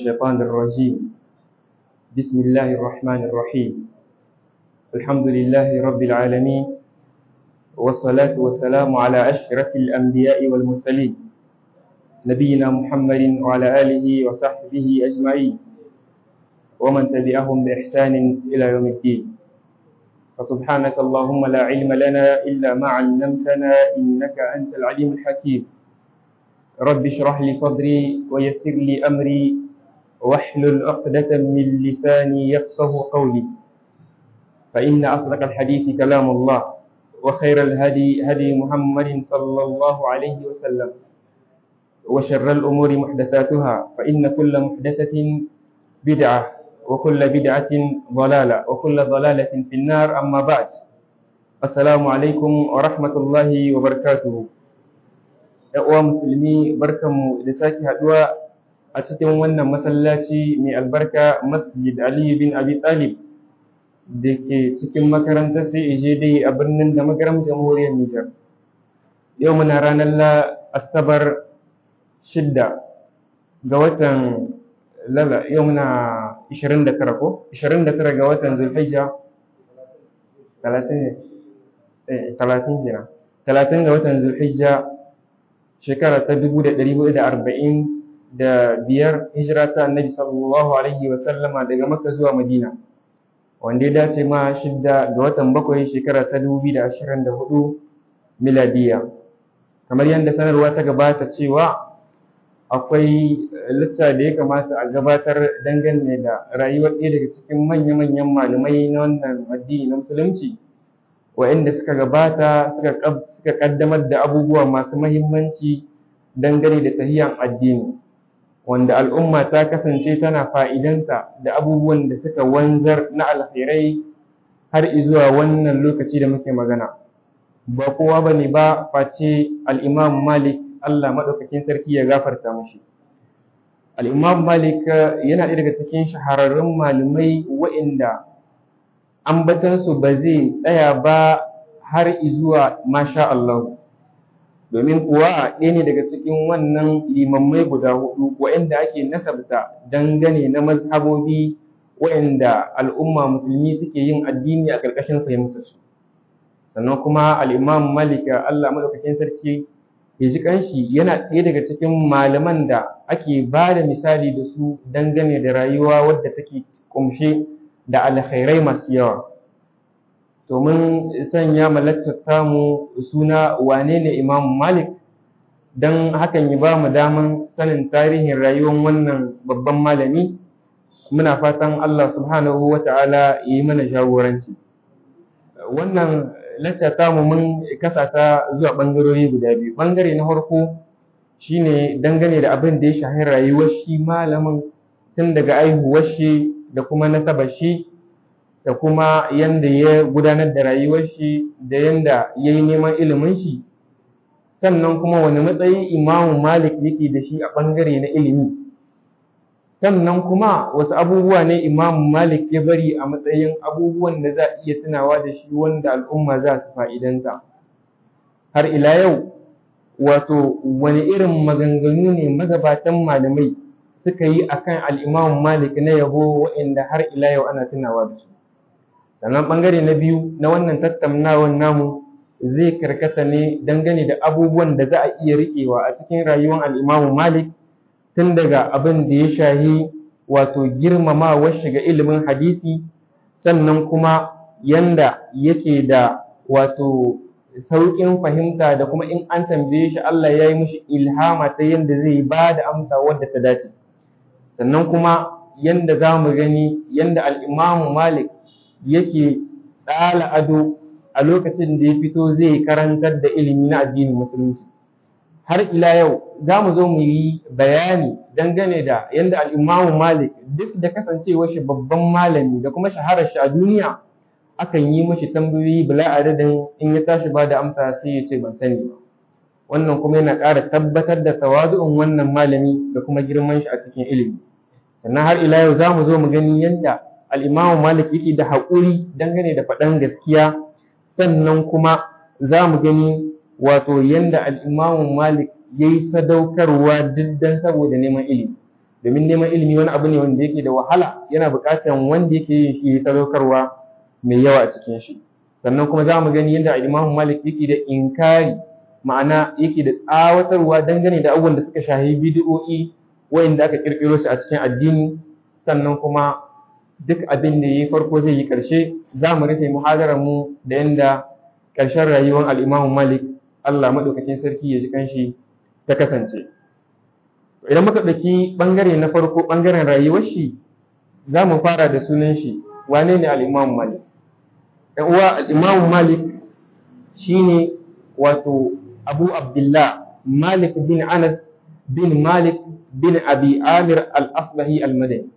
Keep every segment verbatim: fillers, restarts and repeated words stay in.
الشيطان الرجيم بسم الله الرحمن الرحيم الحمد لله رب العالمين والصلاة والسلام على أشرف الأنبياء والمرسلين نبينا محمد وعلى آله وصحبه أجمعين ومن تبعهم بإحسان إلى يوم الدين فسبحانك اللهم لا علم لنا إلا ما علمتنا إنك أنت العليم الحكيم رب اشرح لي صدري ويسر لي أمري واحلل عقدة من لساني يفقه قولي فإن أصدق الحديث كلام الله وخير الهدي هدي محمد صلى الله عليه وسلم وشر الأمور محدثاتها فإن كل محدثة بدعة وكل بدعة ضلالة وكل ضلالة في النار أما بعد السلام عليكم ورحمة الله وبركاته يا مسلمي barkanmu da sake haduwa a cikin wannan masallaci mai albarka Masjid Ali bin Abi Talib da ke cikin makarantar C A J D a birnin da magaram jamhuriyar Nijar. Yau muna ranar Asabar shidda ga watan lala yau muna ishirin da tara ko ishirin da tara ga watan Zulhijja talatin ne eh talatin kenan talatin ga watan Zulhijja shekara ta dubu da ɗari huɗu da arba'in da biyar hijira ta Annabi sallallahu alaihi wa sallama daga Makka zuwa Madina wanda ya dace ma shidda ga watan bakwai shekara ta dubu da ashirin da hudu miladiya. Kamar yadda sanarwa ta gabata cewa akwai lissa da ya kamata a gabatar dangane da rayuwar ɗaya daga cikin manya-manyan malamai na wannan addini na musulunci waɗanda suka gabata suka kaddamar da abubuwa masu mahimmanci dangane da tahiyan addini wanda al'umma ta kasance tana fa'idanta da abubuwan da suka wanzar na alkhairai har izuwa wannan lokaci da muke magana. Ba kowa ba ne ba face al'imam Malik Allah maɗaukakin sarki ya gafarta mashi. Al'imam Malik yana ɗaya daga cikin shahararrun malamai waɗanda ambatansu ba zai tsaya ba har izuwa masha Allah. Domin kuwa ɗaya ne daga cikin wannan limammai guda hudu waɗanda ake nasabta dangane na mazhabobi waɗanda al'umma musulmi suke yin addini a ƙarƙashin fahimtarsu. Sannan kuma al'imam Malik Allah maɗaukakin sarki ya ji kanshi yana ɗaya daga cikin malaman da ake ba da misali da su dangane da rayuwa wadda take kumshe da alkhairai masu yawa. Domin sanya malaktar tamu suna wane ne Imam Malik, don hakan ya ba mu daman sanin tarihin rayuwar wannan babban malami, muna fatan Allah subhanahu wa ta'ala ya yi mana jagoranci. Wannan lacca tamu mun kasa ta zuwa ɓangarori guda biyu. Ɓangare na farko shine dangane da abin da ya shahi rayuwar shi malamin tun daga aihuwar shi da kuma nasabar shi da kuma yanda ya gudanar da rayuwar shi da yanda ya yi neman ilimin shi, sannan kuma wani matsayi Imamu Malik yake da shi a ɓangare na ilimi, sannan kuma wasu abubuwa ne Imamu Malik ya bari a matsayin abubuwan da za a iya tunawa da shi wanda al'umma za su fa'idanta. Har ila yau, wato wani irin maganganu ne magabatan malamai suka yi akan al'imamu Malik na yabo waɗanda har ila yau ana tunawa da su. Sannan ɓangare na biyu na wannan tattaunawar namu zai karkata ne dangane da abubuwan da za a iya riƙewa a cikin rayuwar al'imamu Malik, tun daga abin da ya shahi wato girmamawar shiga ilimin hadisi, sannan kuma yanda yake da wato sauƙin fahimta da kuma in an tambaye shi Allah ya yi mishi ilhama ta yanda zai ba da amsa wadda ta dace. Sannan kuma yanda za mu gani yanda al'imamu Malik yake tsala ado a lokacin da ya fito zai karantar da ilimi na addinin musulunci. Har ila yau za mu zo mu yi bayani dangane da yanda al'imamu Malik duk da kasancewar shi babban malami da kuma shaharar shi a duniya, akan yi mashi tambayoyi bila adadin in ya tashi ba da amsa sai ya ce ban sani ba. Wannan kuma yana ƙara tabbatar da tawazu'un wannan malami da kuma girman shi a cikin ilimi. Sannan har ila yau za mu zo mu gani yanda al'imamu Malik yake da haƙuri dangane da faɗan gaskiya, sannan kuma za mu gani wato yanda al'imamu Malik ya yi sadaukarwa duk dan saboda neman ilimi. domin neman ilimi wani abu ne wanda yake da wahala, yana buƙatar wanda yake yin shi sadaukarwa mai yawa a cikin shi. Sannan kuma za mu gani yadda Imam Malik yake da inkari, ma'ana yake da tsawatarwa dangane da abubuwan da suka shahi bid'o'i wa'inda aka kirkiro su a cikin addini. Sannan kuma duk abin da yayi farko zai yi ƙarshe. Za mu rufe muhadarar mu da yanda ƙarshen rayuwar al-Imam Malik, Allah madaukakin sarki ya ji kanshi, ta kasance. Idan muka ɗauki ɓangare na farko, ɓangaren rayuwar shi, za mu fara da sunan shi. Wane ne al-Imam Malik? Ɗan uwa, al-Imam Malik shine wato Abu Abdullah Malik bin Anas bin Malik bin Abi Amir al-Asbahi al-Madani.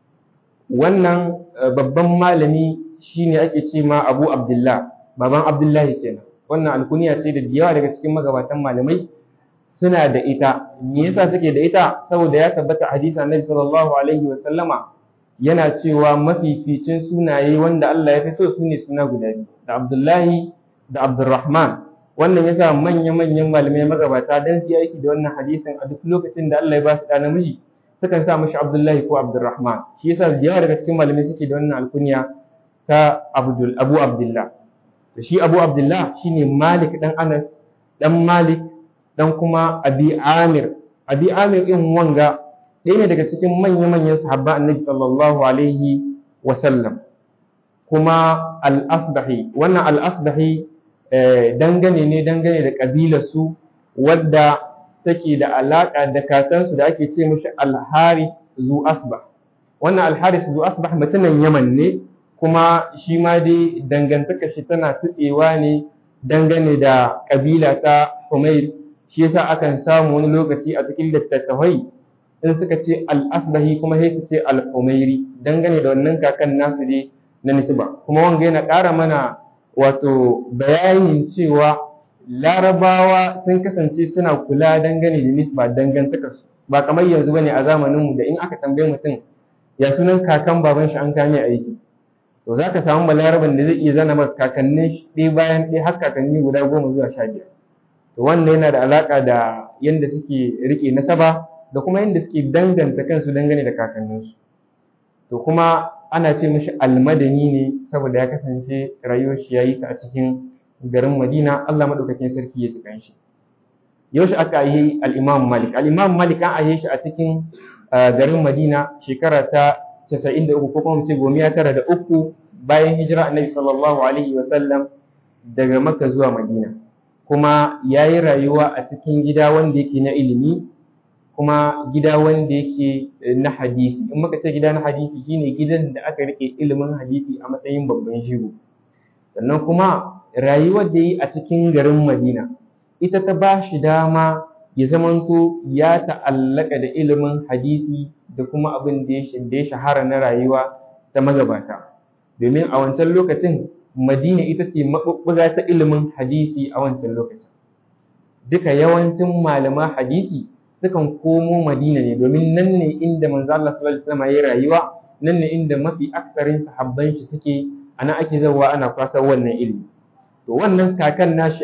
Wannan babban malami shine ake ce ma Abu Abdullah, baban Abdullahi kenan. Wannan alkuniya ce da yawa daga cikin magabatan malamai suna da ita. Me yasa suke da ita? Saboda ya tabbata hadisi Annabi sallallahu alaihi wa sallama yana cewa mafificin sunaye wanda Allah ya fi so sune suna guda biyu, da Abdullahi da Abdurrahman. Wannan yasa manya-manyan malamai magabata dan su aiki da wannan hadisin a duk lokacin da Allah ya ba su da namiji sukan sa mishi Abdullahi ko Abdurrahman. Shi yasa yawa daga cikin malamai suke da wannan alkunya ta Abdul Abu Abdullah. Shi Abu Abdullah shine Malik dan Anas dan Malik dan kuma Abi Amir. Abi Amir din wanga ɗaya ne daga cikin manya-manyan sahabban Annabi sallallahu alaihi wa sallam. Kuma al-Asbahi, wannan al-Asbahi dangane ne dangane da kabilar su wadda take da alaka da kakansu da ake ce mishi al-Harith zu Asbah. Wannan al-Harith zu Asbah mutumin Yaman ne, kuma shi ma dai dangantaka shi tana tutsewa ne dangane da kabila ta Humayr. Shi yasa akan samu wani lokaci a cikin littattafai in suka ce al-Asbahi kuma sai su ce al-Humayri dangane da wannan kakan nasu ne na nisba. Kuma wanga yana ƙara mana wato bayanin cewa Larabawa sun kasance suna kula dangane da nisba, dangantakar su ba kamar yanzu bane a zamanin mu da in aka tambaye mutum ya sunan kakan baban shi an kame aiki, to zaka samu balaraban da zai iya zana maka kakannin shi ɗaya bayan ɗaya har kakanni guda goma zuwa sha biyar. To wannan yana da alaka da yanda suke rike nasaba da kuma yanda suke danganta kansu dangane da kakanninsu. To kuma ana ce mishi almadani ne saboda ya kasance rayuwar shi yayi ta a cikin garin Madina. Allah madaukakin sarki ya tsika shi. Yaushe aka yi al-Imam Malik? Al-Imam Malik an aihe shi a cikin garin Madina shekara ta casa'in da uku ko kuma mu ce gomiya tara da uku bayan hijira Annabi sallallahu alaihi wa sallam daga Makka zuwa Madina. Kuma yayi rayuwa a cikin gida wanda yake na ilimi, kuma gida wanda yake na hadisi. In muka ce gida na hadisi shine gidan da aka rike ilimin hadisi a matsayin babban shigo. Sannan kuma rayuwar da yi a cikin garin Madina ita ta ba shi dama ya zamanto ya ta'allaka da ilimin hadisi da kuma abin da ya shahara na rayuwa ta magabata. Domin a wancan lokacin Madina ita ce maɓuɓɓuga ta ilimin hadisi a wancan lokacin. Duka yawancin malaman hadisi sukan komo Madina ne, domin nan ne inda manzo Allah sallallahu alaihi wasallam ya rayuwa, nan ne inda mafi aksarin sahabban shi suke, ana ake zawa ana kwasar wannan ilimi. To wannan kakan nashi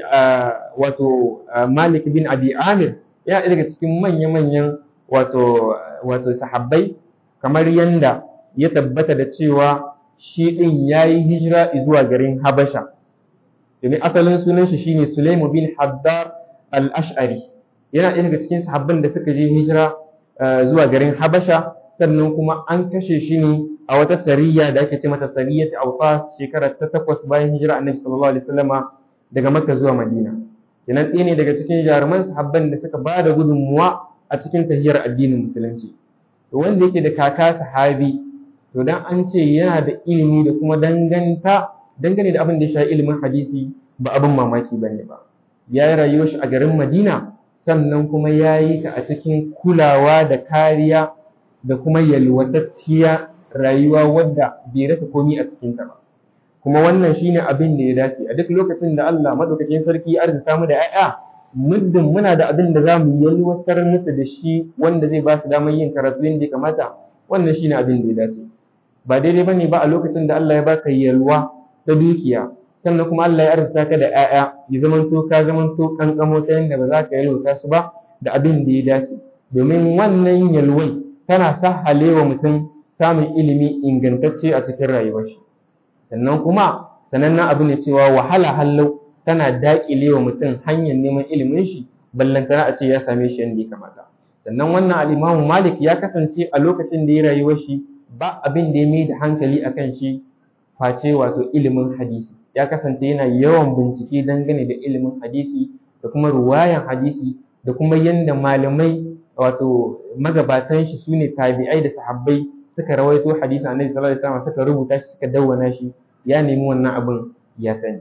wato Malik bin Abi Amir yana daga cikin manya-manyan wato wato sahabbai, kamar yanda ya tabbata da cewa shi din yayi hijira zuwa garin Habasha. Domin asalin sunan shi shine Sulaimu bin Haddar al-Ash'ari. Yana ɗaya daga cikin sahabban da suka je hijira zuwa garin Habasha, sannan kuma an kashe shi ne a wata sariya da ake ce mata sariyat Awfas shekara ta takwas bayan hijira Annabi sallallahu alaihi wasallama daga Makka zuwa Madina. Kenan ɗaya ne daga cikin jaruman sahabban da suka ba da gudunmuwa a cikin tahiyar addinin musulunci. To wanda yake da kaka sahabi, to dan an ce yana da ilimi da kuma danganta dangane da abin da ya shafi ilimin hadisi ba abin mamaki bane ba. Ya yi rayuwar shi a garin Madina, sannan kuma ya yi ta a cikin kulawa da kariya da kuma yalwatacciya rayuwa wadda bai rasa komi a cikinta ba. Kuma wannan shine abin da ya dace a duk lokacin da Allah madaukakin sarki ya arzuta mu da 'ya'ya, muddin muna da abin da za mu yalwatar musu da shi wanda zai ba su damar yin karatu yadda ya kamata, wannan shine abin da ya dace. Ba daidai bane ba a lokacin da Allah ya baka yalwa ta dukiya, sannan kuma Allah ya arzuta ka da 'ya'ya, ya zamanto ka zamanto kankamo ta yadda ba za ka yalwata su ba da abin da ya dace. Domin wannan yalwai tana sahalewa mutum samun ilimi ingantacce a cikin rayuwar shi. Sannan kuma sanannen abu ne cewa wahala hallau tana daƙile wa mutum hanyar neman ilimin shi, ballantana a ce ya same shi yadda ya kamata. Sannan wannan al'imamu Malik ya kasance a lokacin da ya rayuwar shi ba abin da ya mai da hankali a kan shi face wato ilimin hadisi. Ya kasance yana yawan bincike dangane da ilimin hadisi da kuma ruwayan hadisi da kuma yadda malamai wato magabatan shi sune tabi'ai da sahabbai suka rawaito hadisi annabi sallallahu alaihi wasallam, suka rubuta shi, suka dawwana shi, ya nemi wannan abin ya sani.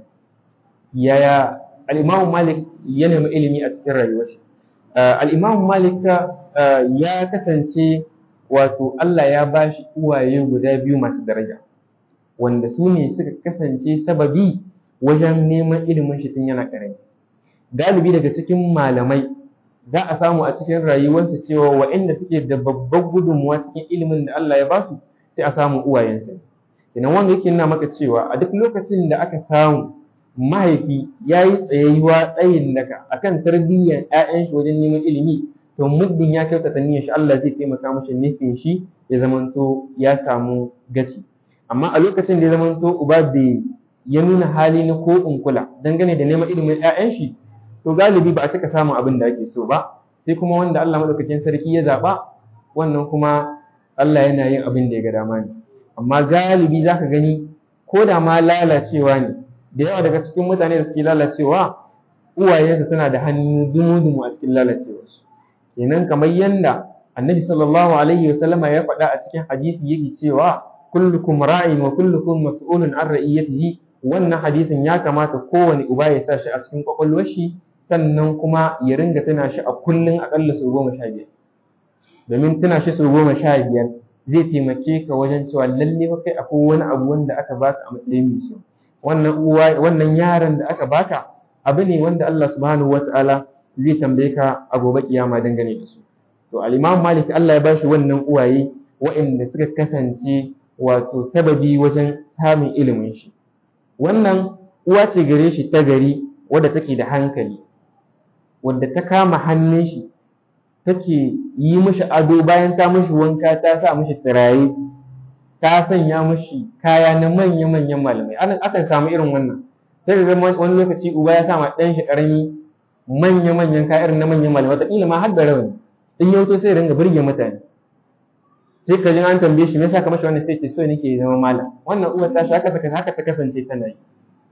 Yaya al-Imam Malik ya nemi ilimi a cikin rayuwar shi? Al-Imam Malik ya kasance wato Allah ya bashi uwaye guda biyu masu daraja, wanda su ne suka kasance sababi wajen neman ilimin shi tun yana ƙarami. Galibi daga cikin malamai za a samu a cikin rayuwarsu cewa waɗanda suke da babbar gudunmuwa cikin ilimin da Allah ya basu sai a samu uwayensa. Kenan wanda yake nuna maka cewa a duk lokacin da aka samu mahaifi ya yi tsayayuwa tsayin daka akan tarbiyyar ‘ya'yan shi wajen neman ilimi, to muddin ya kyautata niyyar shi, Allah zai taimaka mashi nufin shi ya zamanto ya samu gaci. Amma a lokacin da ya zamanto uba bai ya nuna hali na ko in kula dangane da neman ilimin ‘ya'yan shi, to galibi ba a cika samun abin da ake so ba, sai kuma wanda Allah madaukakin sarki ya zaɓa, wannan kuma Allah yana yin abin da ya ga dama ne. Amma galibi za ka gani ko da ma lalacewa ne, da yawa daga cikin mutane da suke lalacewa uwayensu suna da hannu dumu-dumu a cikin lalacewarsu. Kenan kamar yanda annabi sallallahu alaihi wa sallama ya faɗa a cikin hadisi yake cewa kullukum ra'in wa kullukum mas'ulun an ra'iyatihi, wannan hadisin ya kamata kowane uba ya sa shi a cikin kwakwalwar shi, sannan kuma ya ringa tuna shi a kullun akalla sau goma sha biyar. Domin tuna shi sau goma sha biyar zai taimake ka wajen cewa lalle fa kai akwai wani abu wanda aka baka a matsayin mission. Wannan uwa wannan yaron da aka baka abu ne wanda Allah subhanahu wataala zai tambaye ka a gobe kiyama dangane da su. To al-Imam Malik Allah ya bashi wannan uwaye waɗanda suka kasance wato sababi wajen samun ilimin shi. Wannan uwa ce gare shi ta gari wadda take da hankali, wadda ta kama hannun shi take yi mishi ado, bayan ta mishi wanka ta sa mishi turare, ta sanya mishi kaya na manya-manyan malamai. Akan samu irin wannan, sai ga wani lokaci uba ya sa ma ɗan shi ƙarami manya-manyan kaya irin na manyan malamai, wataƙila ma har da rawani, in ya wuto sai ringa burge mutane. Sai ka ji an tambaye shi me yasa ka mashi wannan, sai ce so nake zama malam. Wannan uwar ta shi haka haka ta kasance tana yi.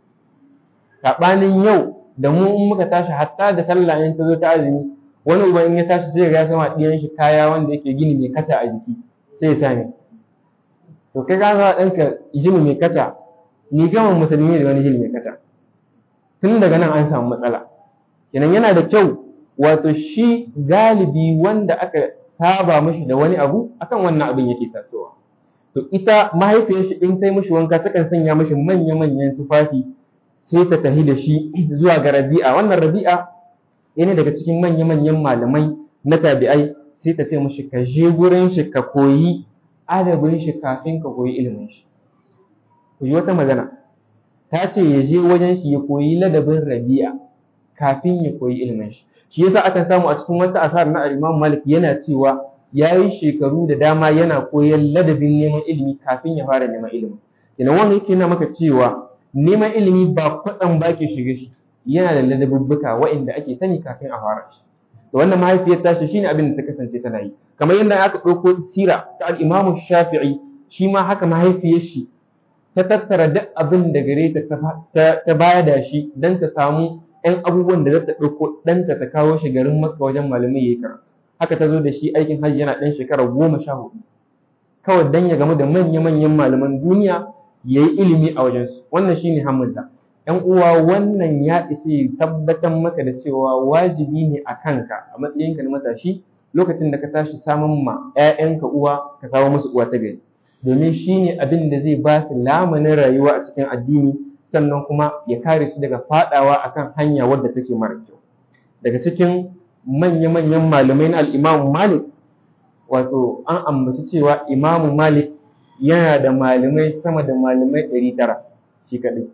Saɓanin yau da mu in muka tashi hatta da sallah in ta zo ta azumi, wani uba in ya tashi sai ya sama ɗiyan shi kaya wanda yake gini mai kata a jiki sai ya sa ne. To kai ka ga ɗanka gini mai kata, ni gama musulmi da wani gini mai kata. Tun daga nan an samu matsala. Kenan yana da kyau wato shi galibi wanda aka saba mishi da wani abu akan wannan abin yake tasowa. To ita mahaifiyar shi in tai mishi wanka takan sanya mishi manya-manyan tufafi sai ta tahi da shi zuwa ga Rabi'a. Wannan Rabi'a yana daga cikin manya-manyan malamai na tabi'ai, sai ta ce mishi ka je gurin shi ka koyi adabin shi kafin ka koyi ilimin shi. Ku yi wata magana, ta ce ya je wajen shi ya koyi ladabin Rabi'a kafin ya koyi ilimin shi. Shi yasa aka samu a cikin wata asar na Imam Malik yana cewa ya yi shekaru da dama yana koyon ladabin neman ilimi kafin ya fara neman ilimi. Kenan wannan yake nuna maka cewa neman ilimi ba kwatsam ba ke shiga shi, yana da ladabubbuka waɗanda ake sani kafin a fara shi. Da wannan mahaifiyar tashi shine abin da ta kasance tana yi. Kamar yadda aka ɗauko sira ta al-Imam Shafi'i, shi ma haka mahaifiyar shi ta tattara duk abin da gare ta ta baya da shi don ta samu ‘yan abubuwan da za ta ɗauko ɗanta ta kawo shi garin Makka wajen malamai ya yi karatu. Haka ta zo da shi aikin hajji yana ɗan shekara goma sha hudu, kawai don ya gamu da manya-manyan malaman duniya ya yi ilimi a wajensu. Wannan shi ne hammunta. ‘Yan uwa, wannan ya isa tabbatar maka da cewa wajibi ne a kanka a matsayinka na matashi, lokacin da ka tashi samun ma ‘ya'yanka uwa, ka samu musu uwa ta gari. Domin shi ne abin da zai ba su lamanin rayuwa a cikin addini, sannan kuma ya kare su daga fadawa akan hanya wadda take mara kyau. Daga cikin manya-manyan malamai na al-Imam Malik, wato an ambaci cewa Imam Malik yana da malamai sama da malamai ɗari tara shi kaɗai.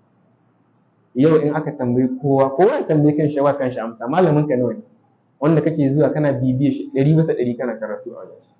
Yau in aka tambayi kowa, kowa ya tambayi kan shi wa kan shi amsa, malamin ka nawa ne wanda kake zuwa kana bibiye shi ɗari bisa ɗari kana karatu a wajen shi.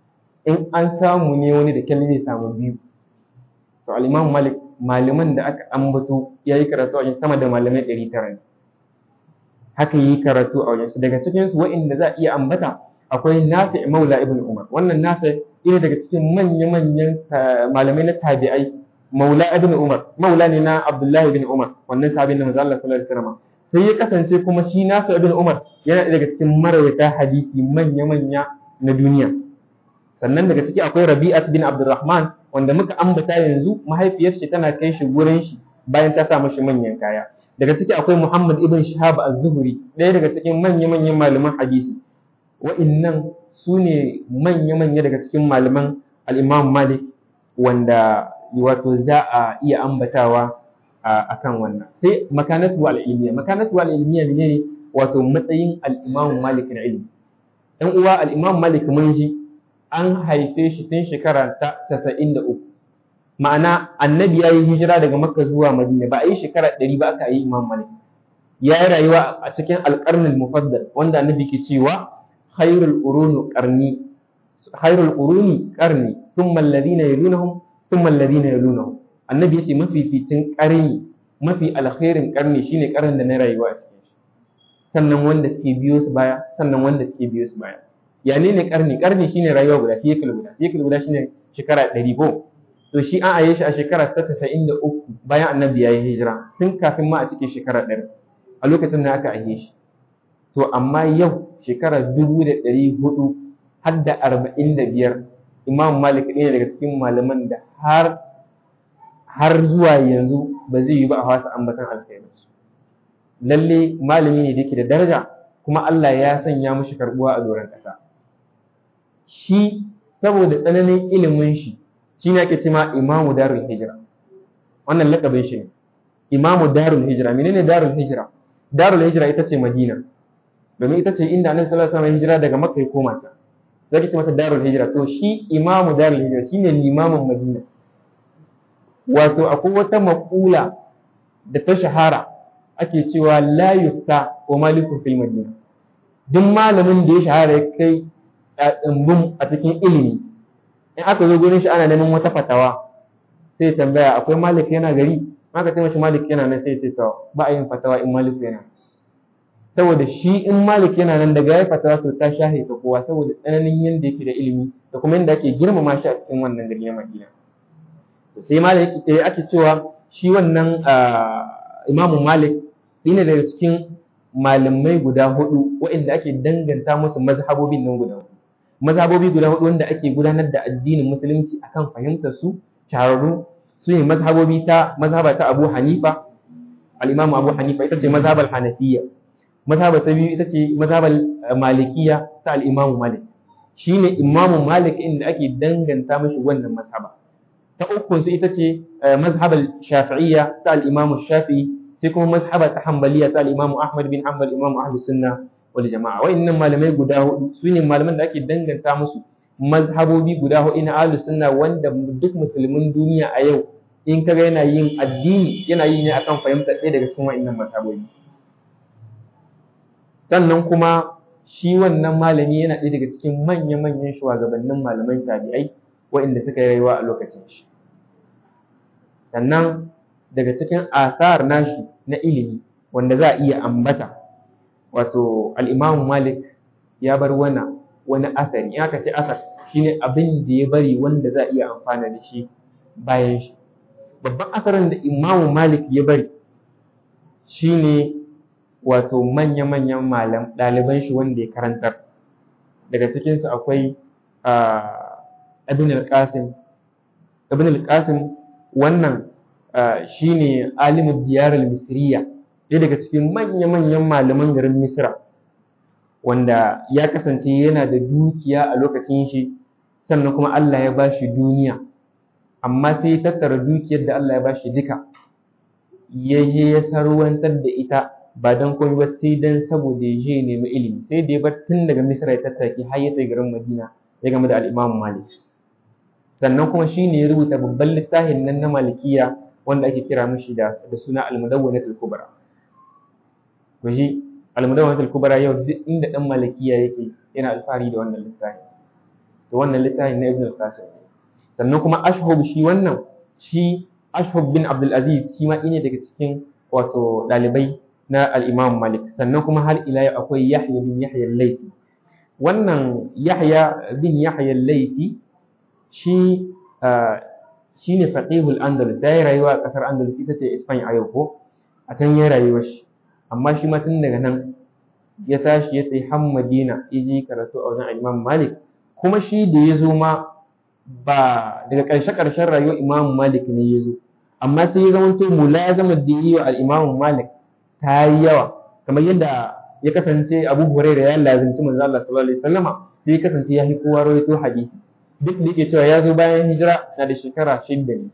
in an samu ne wani da kyalli zai samu biyu. To al-Imam Malik malaman da aka ambato yayi karatu a wajen sama da malamai ɗari tara ne. Haka yi karatu a wajen su, daga cikin su wa'inda za a iya ambata akwai Nafi' Maula Ibn Umar. Wannan Nafi' ina daga cikin manya-manyan malamai na tabi'ai. Maula Ibn Umar, maula ne na Abdullah ibn Umar, wannan sahabin da manzo Allah sallallahu alaihi wasallam. Sai ya kasance kuma shi Nafi' Ibn Umar yana daga cikin marawaita hadisi manya-manya na duniya. Sannan daga ciki akwai Rabi'at bin Abdurrahman wanda muka ambata yanzu mahaifiyar shi tana kai shi gurin shi bayan ta sa mashi manyan kaya. Daga ciki akwai Muhammad ibn Shihab az-Zuhri, ɗaya daga cikin manya-manyan malaman hadisi. Wa'innan su ne manya-manya daga cikin malaman al-Imam Malik wanda wato za a iya ambatawa akan wannan. Sai makanatu al-ilmiya. Makanatu al-ilmiya ne wato matsayin al-Imam Malik na ilimi. Dan uwa al-Imam Malik mun ji an haife shi tun shekara ta tasa'in da uku. Ma'ana annabi ya yi hijira daga Makka zuwa Madina, ba a yi shekara ɗari ba aka yi Imam Malik. Ya yi rayuwa a cikin alƙarnin mufaddal wanda annabi ke cewa khairul quruni qarni khairul quruni qarni thumma alladhina yalunhum thumma alladhina yalunhum. Annabi yace mafificin qarni, mafi alkhairin qarni shine qarnin da na rayuwa a cikin shi. Sannan wanda suke biyo su baya, sannan wanda suke biyo su baya. Ya ne ne qarni? Qarni shine rayuwa guda, fikil guda. Fikil guda shine shekara ɗari ko. To shi an aye shi a shekara ta tasa'in da uku bayan annabi ya yi hijira, tun kafin ma a cikin shekara ɗari. A lokacin da aka aye shi. To amma yau shekara dubu da ɗari hudu har da arba'in da biyar, Imam Malik ɗaya daga cikin malaman da har har zuwa yanzu ba zai yi ba a fasa ambatan alkhairinsu. Lalle malami ne da yake da daraja, kuma Allah ya sanya mishi karbuwa a doron ƙasa. Shi saboda tsananin ilimin shi shi ne ake cema Imamu Darul Hijra. Wannan lakabin shi ne Imamu Darul Hijra. Menene Darul Hijra? Darul Hijra ita ce Madina, domin ita ce inda Annabi sallallahu alaihi wasallam hijira daga Makka ya koma ta. Zaki ce mata Darul Hijra. To shi Imamu Darul Hijra shine limamin Madina. Wato akwai wata maƙula da ta shahara ake cewa la yufta wa malikun fil Madina. Duk malamin da ya shahara ya kai ɗumbin a cikin ilimi, in aka zo gurin shi ana neman wata fatawa sai tambaya akwai Malik yana gari, aka ce mashi Malik yana nan sai ce to ba a yin fatawa in Malik yana. Saboda shi in Malik yana nan daga yayi fatawa to ta shahe ta kowa, saboda tsananin yanda yake da ilimi da kuma yanda ake girmama shi a cikin wannan gari na Madina. To sai Malik yake ake cewa shi wannan Imam Malik yana daga cikin malamai guda hudu waɗanda ake danganta musu mazhabobin nan guda hudu. Mazhabobi guda hudu wanda ake gudanar da addinin musulunci akan fahimtar su shahararru su ne mazhabobi ta mazhaba ta Abu Hanifa, al-Imam Abu Hanifa ita ce mazhabar Hanafiyya. Mazhaba ta biyu ita ce mazhabar Malikiyya ta al-Imam Malik. Shine Imam Malik inda ake danganta mishi wannan mazhaba. Ta uku su ita ce mazhabar Shafi'iyya ta al-Imam Shafi'i, sai kuma mazhaba ta Hanbaliyya ta al-Imam Ahmad bin Hanbal, Imam Ahlus Sunnah wal jama'a. Wa'annan malamai guda hudu su ne malaman da ake danganta musu mazhabobi guda hudu na ahlus sunna, wanda duk musulmin duniya a yau in kaga yana yin addini yana yi ne akan fahimtar ɗaya daga cikin wa'annan mazhabobi. Sannan kuma shi wannan malami yana ɗaya daga cikin manya-manyan shugabannin malaman tabi'ai wa'anda suka yi rayuwa a lokacin shi. Sannan daga cikin asar nashi na ilimi wanda za a iya ambata, wato al-Imam Malik ya bar wani wani asari. In aka ce asar shine abin da ya bari wanda za a iya amfana da shi bayan shi. Babban asarin da Imam Malik ya bari shine wato manya-manyan malam ɗaliban shi wanda ya karantar. Daga cikin su akwai Ibn al-Qasim. Ibn al-Qasim wannan shine alimud diyar al-Misriya, ɗaya daga cikin manya-manyan malaman garin Misra, wanda ya kasance yana da dukiya a lokacin shi, sannan kuma Allah ya bashi duniya, amma sai ya tattara dukiyar da Allah ya bashi duka ya je ya sarwantar da ita ba don komai ba sai dan saboda ya je nemi ilimi. Sai da ya bar tun daga Misra ya tattaki har ya tsaye garin Madina ya game da al-Imam Malik. Sannan kuma shine ya rubuta babban littafin nan na Malikiya wanda ake kira mishi da da suna Al-Mudawwanatul Kubra. Kuji Al-Mudawwanatul Kubra yau duk inda dan Malikiya yake yana alfahari da wannan littafi. to wannan littafin na Ibn al-Qasim. Sannan kuma Ashhab shi wannan shi Ashhab bin Abdul Aziz shi ma ne daga cikin wato dalibai na al-Imam Malik. Sannan kuma har ila yau akwai Yahya bin Yahya al-Laythi. Wannan Yahya bin Yahya al-Laythi shi shine faqihul Andalus, yayi rayuwa a kasar Andalus ita ce Spain a yau ko a can yayi rayuwar shi, amma shi ma tun daga nan ya tashi ya tsaye har Madina yaje karatu a wajen Imam Malik. Kuma shi da ya zo ma ba daga ƙarshe ƙarshen rayuwar Imam Malik ne ya zo, amma sai ya zama to mulazamar da yi wa al-Imam Malik ta yi yawa, kamar yadda ya kasance Abu Hurairah ya lazimci manzo Allah sallallahu alaihi wasallama, sai ya kasance ya yi kowa rawaito hadisi, duk da yake cewa ya zo bayan hijira na da shekara shidda ne,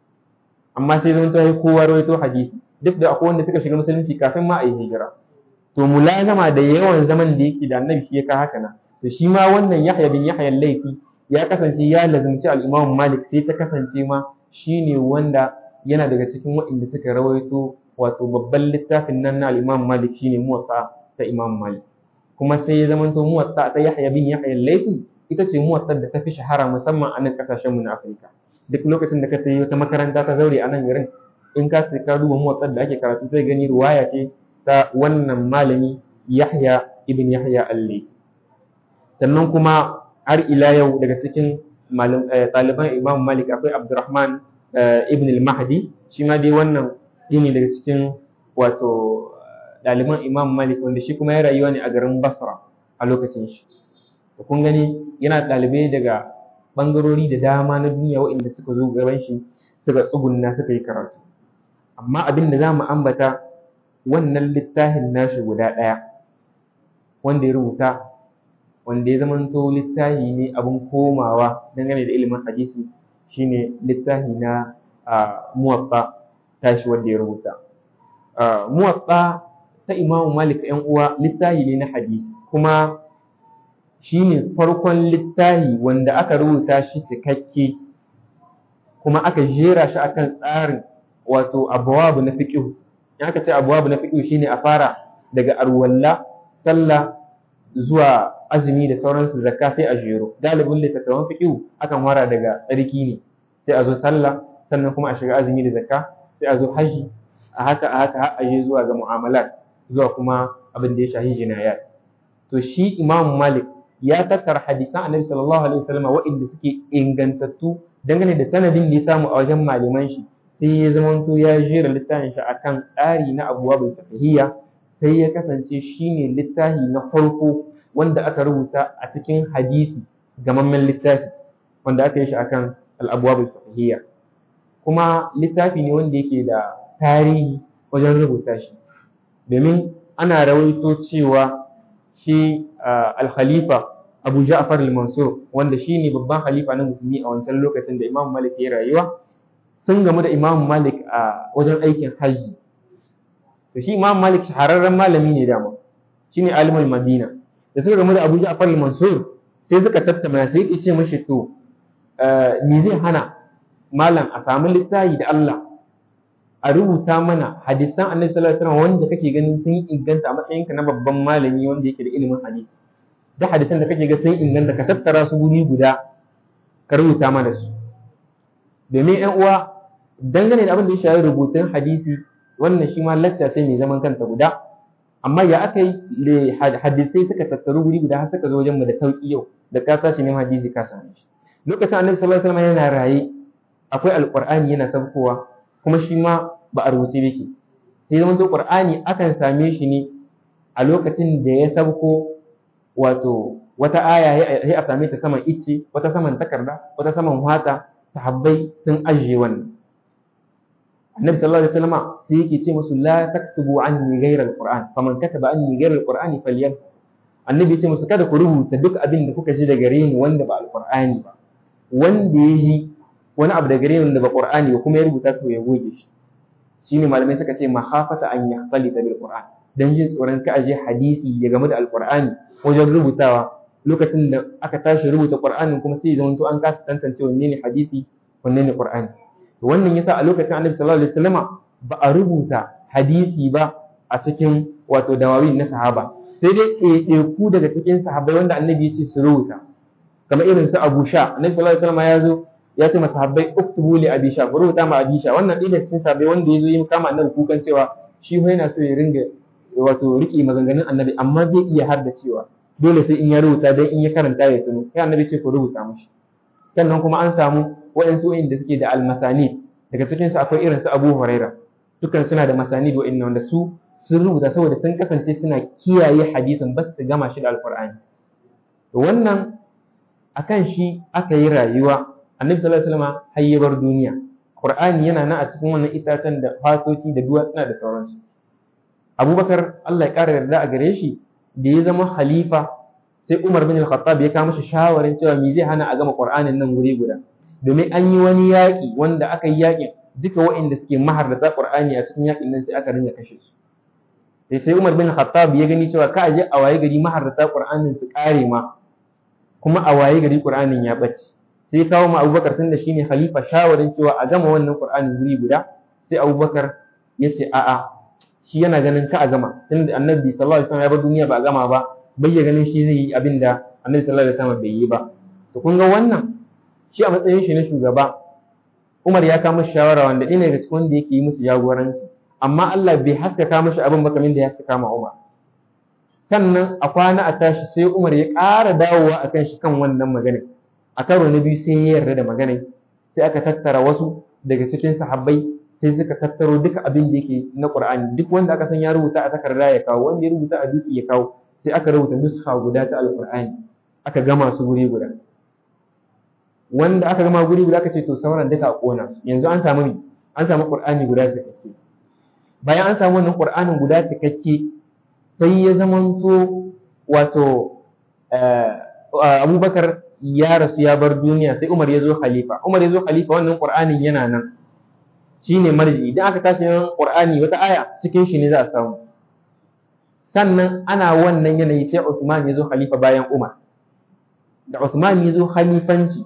amma sai zama to ya yi kowa rawaito hadisi, duk da akwai wanda suka shiga musulunci kafin ma a yi hijira. To mulazama da yawan zaman da yake da annabi shi ya ka haka na. To shi ma wannan Yahya bin Yahya al-Laythi ya kasance ya lazimci al-Imam Malik, sai ta kasance ma shine wanda yana daga cikin waɗanda suka rawaito wato babban littafin nan na al-Imam Malik shine Muwatta ta Imam Malik. Kuma sai ya zamanto Muwatta ta Yahya bin Yahya al-Laythi ita ce Muwatta da ta fi shahara musamman a nan kasashen mu na Afirka. Duk lokacin da ka tayi wata makaranta ta zaure a nan garin, in ka sai ka duba Muwatta da ake karatu sai gani riwaya ce ta wannan malami Yahya ibn Yahya al-Laythi. Sannan kuma har ila yau daga cikin ɗaliban Imam Malik akwai Abdurrahman ibn al-Mahdi, shi ma dai wannan ne daga cikin wato ɗaliban Imam Malik wanda shi kuma ya rayuwa ne a garin Basra a lokacin shi. To kun gani yana ɗalibai daga ɓangarori da dama na duniya waɗanda suka zo gaban shi suka tsugunna suka yi karatu. Amma abin da za mu ambata wannan littafin nashi guda ɗaya wanda ya rubuta, wanda ya zamanto littafi ne abin komawa dangane da ilimin hadisi, shine littafi na Muwatta tashi wanda ya rubuta. Muwatta ta Imam Malik ‘yan uwa littafi ne na hadisi, kuma shine farkon littafi wanda aka rubuta shi cikakke kuma aka jera shi akan tsarin wato abwabu na fiqh. In aka ce abwabu na fiqh shine a fara daga arwalla, sallah zuwa azumi da sauransu, zakka sai a jero. Galibin littattafan fiqh akan fara daga tsarki ne, sai a zo sallah, sannan kuma a shiga azumi da zakka, sai a zo haji, a haka a haka har a je zuwa ga mu'amalat, zuwa kuma abin da ya shahi jinayat. To shi Imam Malik ya tattara hadisan Annabi sallallahu alaihi wasallam waɗanda suke ingantattu dangane da sanadin da ya samu a wajen malaman shi, sai ya zamanto ya jera littafin shi akan tsari na abwabul fiqhiyya, sai ya kasance shine littafi na farko wanda aka rubuta a cikin hadisi, gamammen littafi wanda aka yi shi akan al-abwabul fiqhiyya. Kuma littafi ne wanda yake da tarihi wajen rubuta shi, domin ana rawaito cewa shi al-khalifa Abu Ja'far al-Mansur, wanda shine babban khalifa na musulmi a wancan lokacin da Imam Malik ya rayuwa, sun gamu da Imam Malik a wajen aikin hajji. To shi Imam Malik shahararren malami ne dama, shine alimul Madina. Da suka gamu da Abu Ja'far al-Mansur sai suka tattauna, sai yake ce mashi to me zai hana malam a samu littafi da Allah a rubuta mana hadisan Annabi sallallahu alaihi wasallam wanda kake ganin sun inganta a matsayinka na babban malami wanda yake da ilimin hadisi. Da hadisan da kake ga sun inganta ka tattara su guri guda ka rubuta mana su. Domin ƴan uwa dangane da abin da ya shafi rubutun hadisi, wannan shi ma lacca sai mai zaman kanta guda, amma ya aka yi hadisai suka tattaru guri guda har suka zo wajen mu da sauki yau, da ka tashi neman hadisi ka same shi. Lokacin Annabi sallallahu alaihi wasallam yana raye akwai alqur'ani yana saukowa, kuma shi ma ba a rubuce yake. Sai zaman to qur'ani akan same shi ne a lokacin da ya sauko, wato wata aya sai a same ta saman icce, wata saman takarda, wata saman wata, sahabbai sun ajiye wannan. Annabi sallallahu alaihi wasallam sai yake ce musu la taktubu anni ghayra alquran, faman kataba anni ghayra alqurani falyam. Annabi ya ce musu kada ku rubuta duk abin da kuka ji daga gare ni wanda ba alqur'ani ba, wanda ya yi wani abu daga gare ni wanda ba qur'ani ba kuma ya rubuta to ya goge shi. Shine malamai suka ce mahafata an yahtalita bil qur'an, dan jin tsoron ka aje hadisi ya game da alqur'ani wajen rubutawa, lokacin da aka tashi rubuta qur'anin kuma sai zama to an kasa tantance wanne ne hadisi wanne ne qur'ani. To wannan yasa a lokacin Annabi sallallahu alaihi wasallama ba a rubuta hadisi ba a cikin wato dawawin na sahaba, sai dai ɗaiɗaiku daga cikin sahabbai wanda Annabi ya ce su rubuta. kamar irin su Abu Sha. Annabi sallallahu alaihi wasallam ya zo ya ce masahabbai uktubu li Abi Sha, ku rubuta ma Abi Sha. Wannan ɗaya cikin sahabbai wanda ya zo yi kama annabi kukan cewa shi fa yana so ya ringa wato riƙe maganganun annabi amma zai iya haddacewa, dole sai in ya rubuta dan in ya karanta ya tuno. Sai annabi ce ku rubuta mishi. Sannan kuma an samu waɗansu wa'inda suke da almasani, daga cikin su akwai irin su Abu Huraira, dukkan suna da masani da wa'inda wanda su sun rubuta saboda sun kasance suna kiyaye hadisin ba su gama shi da alqur'ani. To wannan akan shi aka yi rayuwa. Annabi sallallahu alaihi wasallam har ya bar duniya, Qur'ani yana nan a cikin wannan itacen da fatoci da duwatsuna da sauransu. Abubakar Allah ya ƙara yarda a gare shi da ya zama khalifa, sai Umar bin Al-Khattab ya kawo mashi shawarin cewa me zai hana a gama Qur'anin nan guri guda, domin an yi wani yaƙi wanda aka yi yaƙin duka waɗanda suke maharrata Qur'ani a cikin yaƙin nan sai aka ringa kashe su. Sai sai Umar bin Al-Khattab ya gani cewa ka aje a waye gari maharrata Qur'anin su ƙare ma, kuma a waye gari Qur'anin ya bace. Sai ya kawo ma Abubakar tunda shine khalifa shawarin cewa a gama wannan Qur'anin guri guda. Sai Abubakar ya ce a'a, shi yana ganin ka a gama, tunda Annabi sallallahu alaihi wasallam ya bar duniya ba a gama ba, bai ya ganin shi zai yi abin da Annabi sallallahu alaihi wasallam bai yi ba. To kun ga wannan shi a matsayin shi na shugaba, Umar ya kama shawara wanda ɗaya daga cikin wanda yake yi musu jagoranci, amma Allah bai haskaka mashi abin ba kamar da ya haskaka ma Umar. Sannan a kwana a tashi sai Umar ya ƙara dawowa akan shi kan wannan magana. A karo na biyu sai ya yarda da magana, sai aka tattara wasu daga cikin sahabbai sai suka tattaro duka abin da yake na Qur'ani, duk wanda aka san ya rubuta a takarda ya kawo, wanda ya rubuta a dutse ya kawo, sai aka rubuta nusha guda ta Al-Qur'ani aka gama su guri guda. Wanda aka gama guri guda aka ce to sauran duka a kona su. Yanzu an samu an samu Qur'ani guda cikakke. Bayan an samu wannan Qur'anin guda cikakke sai ya zamanto wato Abubakar ya rasu ya bar duniya, sai Umar ya zo khalifa. Umar ya zo khalifa, wannan Qur'anin yana nan, shine marji. Idan aka tashi nan Qur'ani wata aya cikin shi ne za a samu. Sannan ana wannan yanayi sai Uthman ya zo khalifa bayan Umar. Da Uthman ya zo khalifanci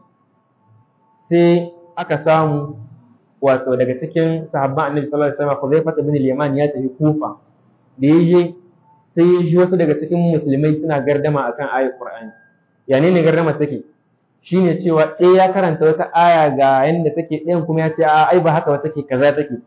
sai aka samu wato daga cikin sahabban Annabi sallallahu alaihi wasallam Hudhayfa bin al-Yaman ya tafi Kufa. Da yaje sai ya ji wasu daga cikin musulmai suna gardama akan ayar Qur'ani. Ya ne ne gardama take? Shine cewa ɗaya ya karanta wata aya ga yanda take, ɗayan kuma ya ce a ai ba haka ba take, kaza take.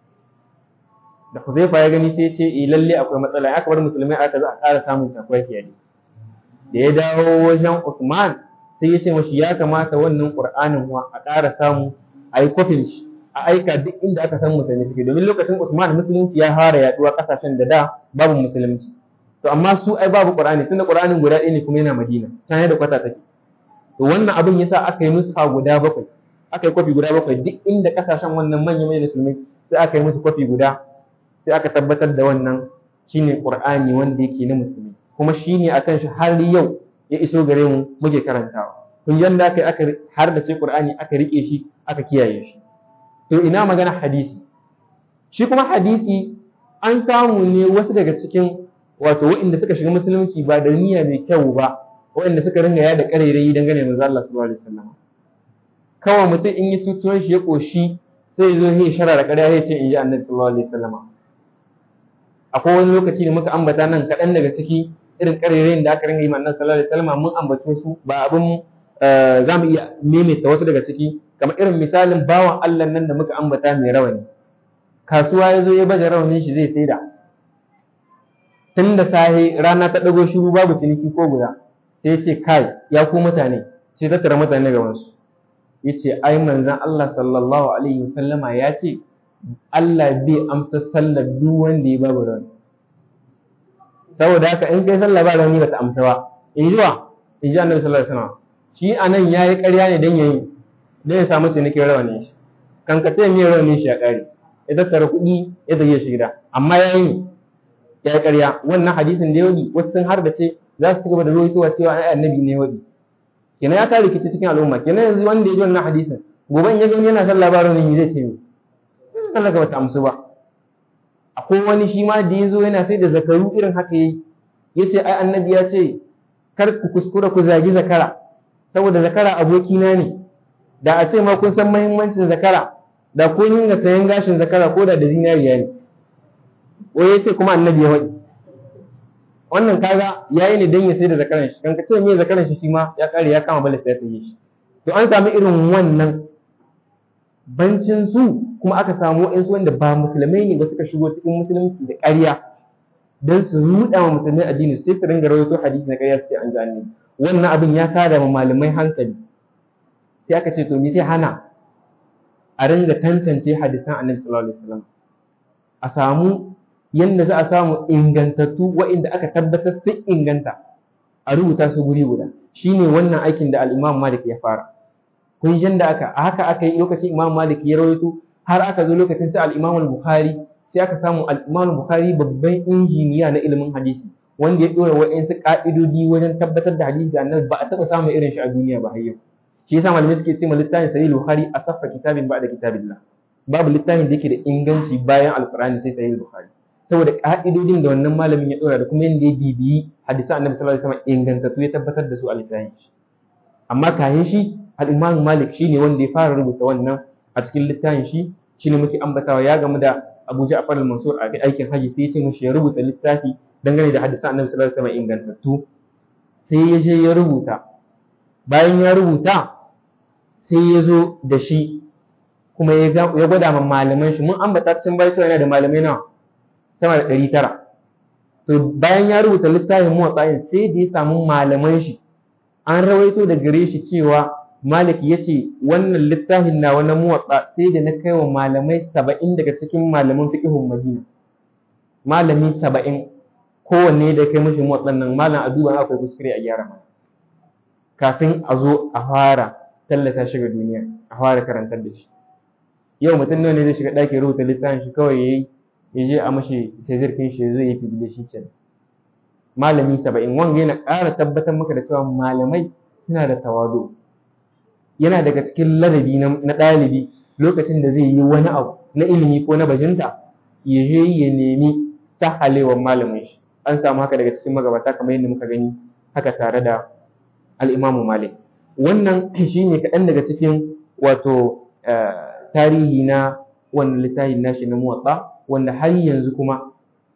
Da Huzaifa ya gani sai ya ce eh lalle akwai matsala, aka bar musulmai aka za a ƙara samun takwai kiyari. Da ya dawo wajen Usman sai ya ce mashi ya kamata wannan Qur'anin wa a ƙara samu a yi kofin shi, a aika duk inda aka san musulmi suke, domin lokacin Usman musulunci ya fara yaduwa ƙasashen da da babu musulunci. To amma su ai babu Qur'ani, tunda Qur'anin guda ɗaya ne kuma yana Madina, can da kwata take. To wannan abin yasa aka yi musu guda bakwai, aka yi kofi guda bakwai duk inda kasashen wannan manyan manyan musulmai sai aka yi musu kofi guda, sai aka tabbatar da wannan shine Qur'ani wanda yake na musulmi, kuma shine akan shi har yau ya iso gare mu muke karantawa. Kun yanda aka aka har da sai Qur'ani aka rike shi aka kiyaye shi. To ina magana hadisi. Shi kuma hadisi an samu ne wasu daga cikin wato waɗanda suka shiga musulunci ba da niyya mai kyau ba, waɗanda suka ringa yada ƙarairayi dangane da manzo Allah sallallahu alaihi wasallam. Kawai mutum in yi tutuwar shi ya koshi sai zo ya shara da ƙarya ya ce in ji Annabi sallallahu alaihi wasallam. Akwai wani lokaci da muka ambata nan kaɗan daga ciki irin ƙarairayin da aka ringa yi ma Annabi sallallahu alaihi wasallam, mun ambace su ba abin za mu iya maimaita wasu daga ciki, kamar irin misalin bawan Allah nan da muka ambata mai rawani. Kasuwa ya zo ya baje rawanin shi zai saida. Tun da sahe rana ta ɗago shiru babu ciniki ko guda, sai ce kai ya ku mutane, sai tattara mutane gaban su. Ya ce ai manzon Allah sallallahu alaihi wasallama ya ce Allah bai amsa sallar duk wanda ya babu rawani. Saboda haka in kai sallah ba rawani bata amsa ba. In ji wa? In ji Annabi sallallahu alaihi wasallam. Shi anan yayi ƙarya ne dan yayi dan ya samu cinikin rawani shi. Kan ka ce me rawani shi ya ƙare. Ya tattara kuɗi ya tafi shi gida. Amma yayi ya yi ƙarya. Wannan hadisin da yau wasu sun har da ce za su ci gaba da rawaitowa cewa ai Annabi ne wadi. Kenan ya kare rikici cikin al'umma. Kenan yanzu wanda ya ji wannan hadisin gobe ya gani yana sallah ba rawani zai ce ni. Sallah ka bata amsu ba. Akwai wani shi ma da ya zo yana sai da zakaru irin haka yayi. Yace ai Annabi ya ce kar ku kuskura ku zagi zakara, saboda zakara abokina ne. Da a ce ma kun san muhimmancin zakara, da kun yi ga sayan gashin zakara ko da da zinariya ne. Wai yace kuma Annabi ya wadi. wannan kaga yayi ne dan ya sai da zakaran shi kan ka ce me zakaran shi shi ma ya kare ya kama balle sai ya yi shi to an samu irin wannan bancin su kuma aka samu waɗansu wanda ba musulmai ne ba suka shigo cikin musulunci da ƙarya don su ruɗa wa musulmai addini sai su ringa rawaito hadisi na ƙarya su ce an ji annabi wannan abin ya tada ma malamai hankali sai aka ce to me zai hana a ringa tantance hadisan annabi sallallahu alaihi wasallam a samu yanda za a samu ingantattu waɗanda aka tabbatar sun inganta a rubuta su guri guda shine wannan aikin da al-Imam Malik ya fara kun yanda aka haka aka yi lokacin Imam Malik ya rawaito har aka zo lokacin sa al-Imam al-Bukhari sai aka samu al-Imam al-Bukhari babban injiniya na ilimin hadisi wanda ya dora wa'ansu ka'idodi wajen tabbatar da hadisi da annabi ba a taba samun irin shi a duniya ba har yau shi yasa malamai suke cewa littafin Sahih al-Bukhari asaffa kitabin ba'da kitabillah babu littafin da yake da inganci bayan al-Qur'ani sai Sahih al-Bukhari saboda ka'idodin da wannan malamin ya dora da kuma yanda ya bibiyi hadisan annabi sallallahu alaihi wasallam ingantattu ya tabbatar da su a littafin shi amma kayan shi al-Imam Malik shine wanda ya fara rubuta wannan a cikin littafin shi shine muke ambatawa ya gamu da Abu Ja'far al-Mansur a aikin haji sai ya ce mishi ya rubuta littafi dangane da hadisan annabi sallallahu alaihi wasallam ingantattu sai ya je ya rubuta bayan ya rubuta sai ya zo da shi kuma ya gwada ma malaman shi mun ambata cikin bai cewa yana da malamai nawa sama da ɗari tara to bayan ya rubuta littafin muwatta sai da ya samu malaman shi an rawaito da gare shi cewa Malik ya ce wannan littafin na wani muwatta sai da na kai wa malamai saba'in daga cikin malaman fiqhun Madina malami saba'in kowanne da kai mishi muwatsan nan malam a duba akwai kuskure a gyara mana kafin a zo a fara tallata shi ga duniya a fara karantar da shi yau mutum nawa ne zai shiga ɗaki rubuta littafin shi kawai yayi ya je a mashi tazirkin shi zai yi fibile shi kenan malami saba'in wanga yana ƙara tabbatar maka da cewa malamai suna da tawadu yana daga cikin ladabi na ɗalibi lokacin da zai yi wani abu na ilimi ko na bajinta ya je ya nemi sahalewar malamin shi an samu haka daga cikin magabata kamar yadda muka gani haka tare da al-Imam Malik wannan shine kaɗan daga cikin wato tarihi na wannan littafin nashi na Muwatta wanda har yanzu kuma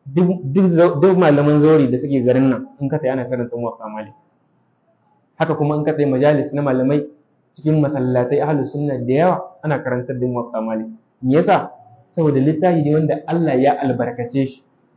duk malaman zauri da suke garin nan in ka tayi ana karanta Muwatta Malik haka kuma in ka tayi majalis na malamai cikin masallatai ahlus sunna da yawa ana karantar da Muwatta Malik me yasa saboda littafi ne wanda Allah ya albarkace shi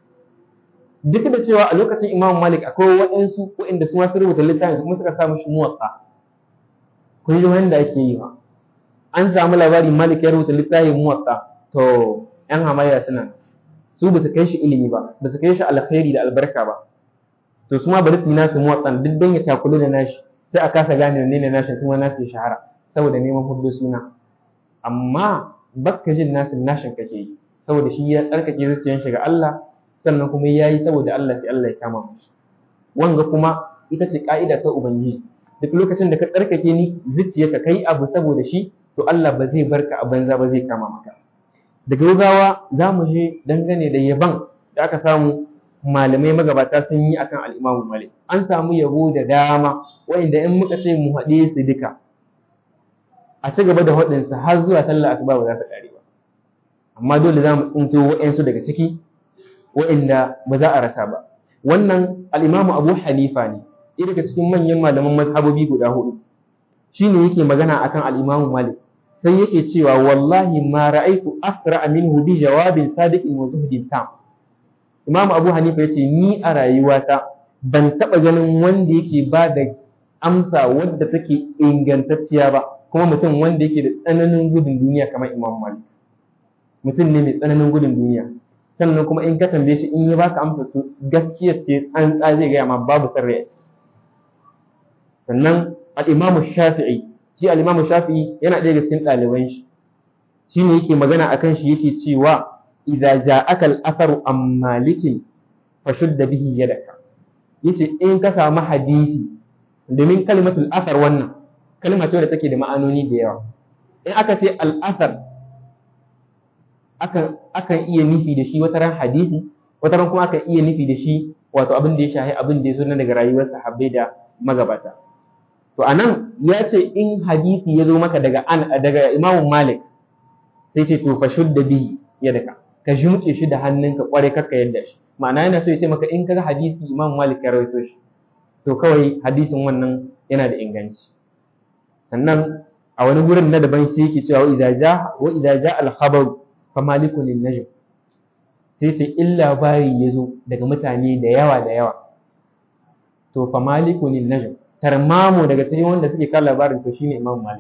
duk da cewa a lokacin Imam Malik akwai waɗansu waɗanda su ma sun rubuta littafin kuma suka samu shi Muwatta kun ji wanda ake yi ba an samu labari Malik ya rubuta littafin Muwatta to ƴan hamayya suna su ba su kai shi ilimi ba ba su kai shi alkhairi da albarka ba to su ma bari su yi nasu Muwatta duk dan ya takulu da nashi sai a kasa gane ne ne nashi su ma nasu ya shahara saboda neman hudu suna amma bakka jin nasu nashin kake yi saboda shi ya tsarkake zuciyar shi ga Allah sannan kuma ya yi saboda Allah sai Allah ya kama mu wanga kuma ita ce ka'ida ta ubangiji duk lokacin da ka tsarkake ni zuciyarka kai abu saboda shi to Allah ba zai barka a banza ba zai kama maka da gaugawa za mu je dangane da yaban da aka samu malamai magabata sun yi akan al-Imam Malik an samu yabo da dama wanda in muka ce mu haɗe su duka a ci gaba da haɗinsa har zuwa sallar asuba ba za ta ƙare ba amma dole za mu tsinto waɗansu daga ciki waɗanda ba za a rasa ba wannan al-Imam Abu Hanifa ne ɗaya daga cikin manyan malaman mazhabobi guda hudu shine yake magana akan al-Imam Malik sai yake cewa wallahi ma ra'aytu asra minhu bi jawabin sadiqin wa zuhdin tam Imam Abu Hanifa yace ni a rayuwata ban taba ganin wanda yake ba da amsa wadda take ingantacciya ba kuma mutum wanda yake da tsananin gudun duniya kamar Imam Malik mutum ne mai tsananin gudun duniya sannan kuma in ka tambaye shi in ya baka amsa to gaskiya ce an zai ga ma babu sarri sannan al-Imam Shafi'i shi al-Imam Shafi'i yana ɗaya daga cikin ɗaliban shi shine yake magana akan shi yake cewa idza ja'aka al-atharu am malikin fashudda bihi yadaka yace in ka samu hadisi domin kalimatul athar wannan kalma ce da take da ma'anoni da yawa in aka ce al-athar akan akan iya nufi da shi wataran hadisi wataran kuma akan iya nufi da shi wato abin da ya shahi abin da ya zo daga rayuwar sahabbai da magabata to anan ya ce in hadisi ya zo maka daga an daga Imam Malik sai ce to fashudda bihi yadaka ka jumce shi da hannunka kware kakka yadda shi ma'ana yana so ya ce maka in kaga hadisi Imam Malik ya rawaito shi to kawai hadisin wannan yana da inganci. Sannan a wani gurin na daban shi yake cewa wa idza ja wa idza ja al khabar fa malikun lin najm, sai ce illa bari yazo daga mutane da yawa da yawa to fa malikun lin najm, tarmamu daga cikin wanda suke kan labarin to shine Imam Malik.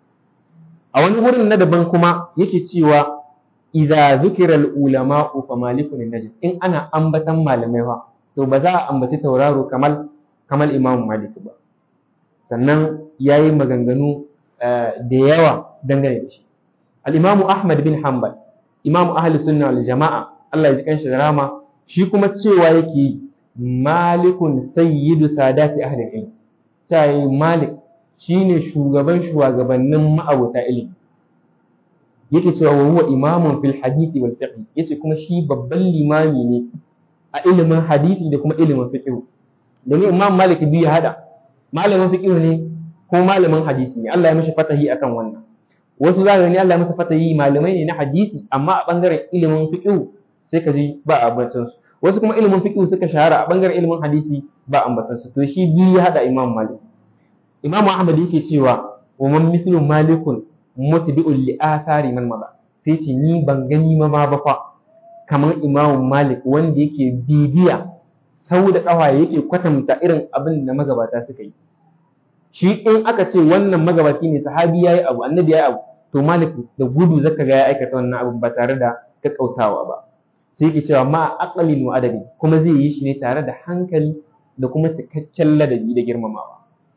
A wani gurin na daban kuma yake cewa idza zukira al ulama fa malikun lin najm, in ana ambatan malamai fa to ba za a ambaci tauraro kamar kamar Imam Malik ba. Sannan yayi maganganu da yawa dangane da shi. Al-Imam Ahmad bin Hanbal, Imam Ahli Sunna wal Jama'a, Allah ya ji kanshi da rama, shi kuma cewa yake Malikun sayyidu sadati ahli ilm. Sai Malik shine shugaban shugabannin ma'abota ilimi. Yake cewa wa huwa imamun fil hadisi wal fiqh. Yace kuma shi babban limami ne a ilimin hadisi da kuma ilimin fiqh. Domin Imam Malik biyu hada, malamin fiqh ne ko malamin hadisi ne. Allah ya mishi fatahi akan wannan. Wasu za ne Allah ya masa fatahi malamai ne na hadisi amma a bangaren ilimin fiqh sai ka ji ba ambatan su. Wasu kuma ilimin fiqh suka shahara a bangaren ilimin hadisi ba ambatan su. To shi biyu ya hada Imam Malik. Imam Ahmad yake cewa wa man mithlu malikun mutbi'un li athari man mada. Sai ce ni ban gani ma ba fa kamar Imam Malik wanda yake bibiya sau da kafa yake kwatanta irin abin da magabata suka yi. Shi in aka ce wannan magabaci ne, sahabi yayi abu, annabi yayi abu, to Malik da gudu zaka ga ya aikata wannan abin ba tare da kakkautawa ba. Sai yake cewa ma aqlin wa adabi, kuma zai yi shi ne tare da hankali da kuma cikakken ladabi da girmamawa.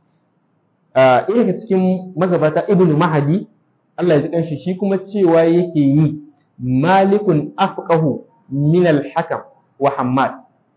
Uh, daga cikin magabata Ibn Mahdi, Allah ya ji kanshi, shi kuma cewa yake yi Malikun afqahu min al-Hakam wa Hammad.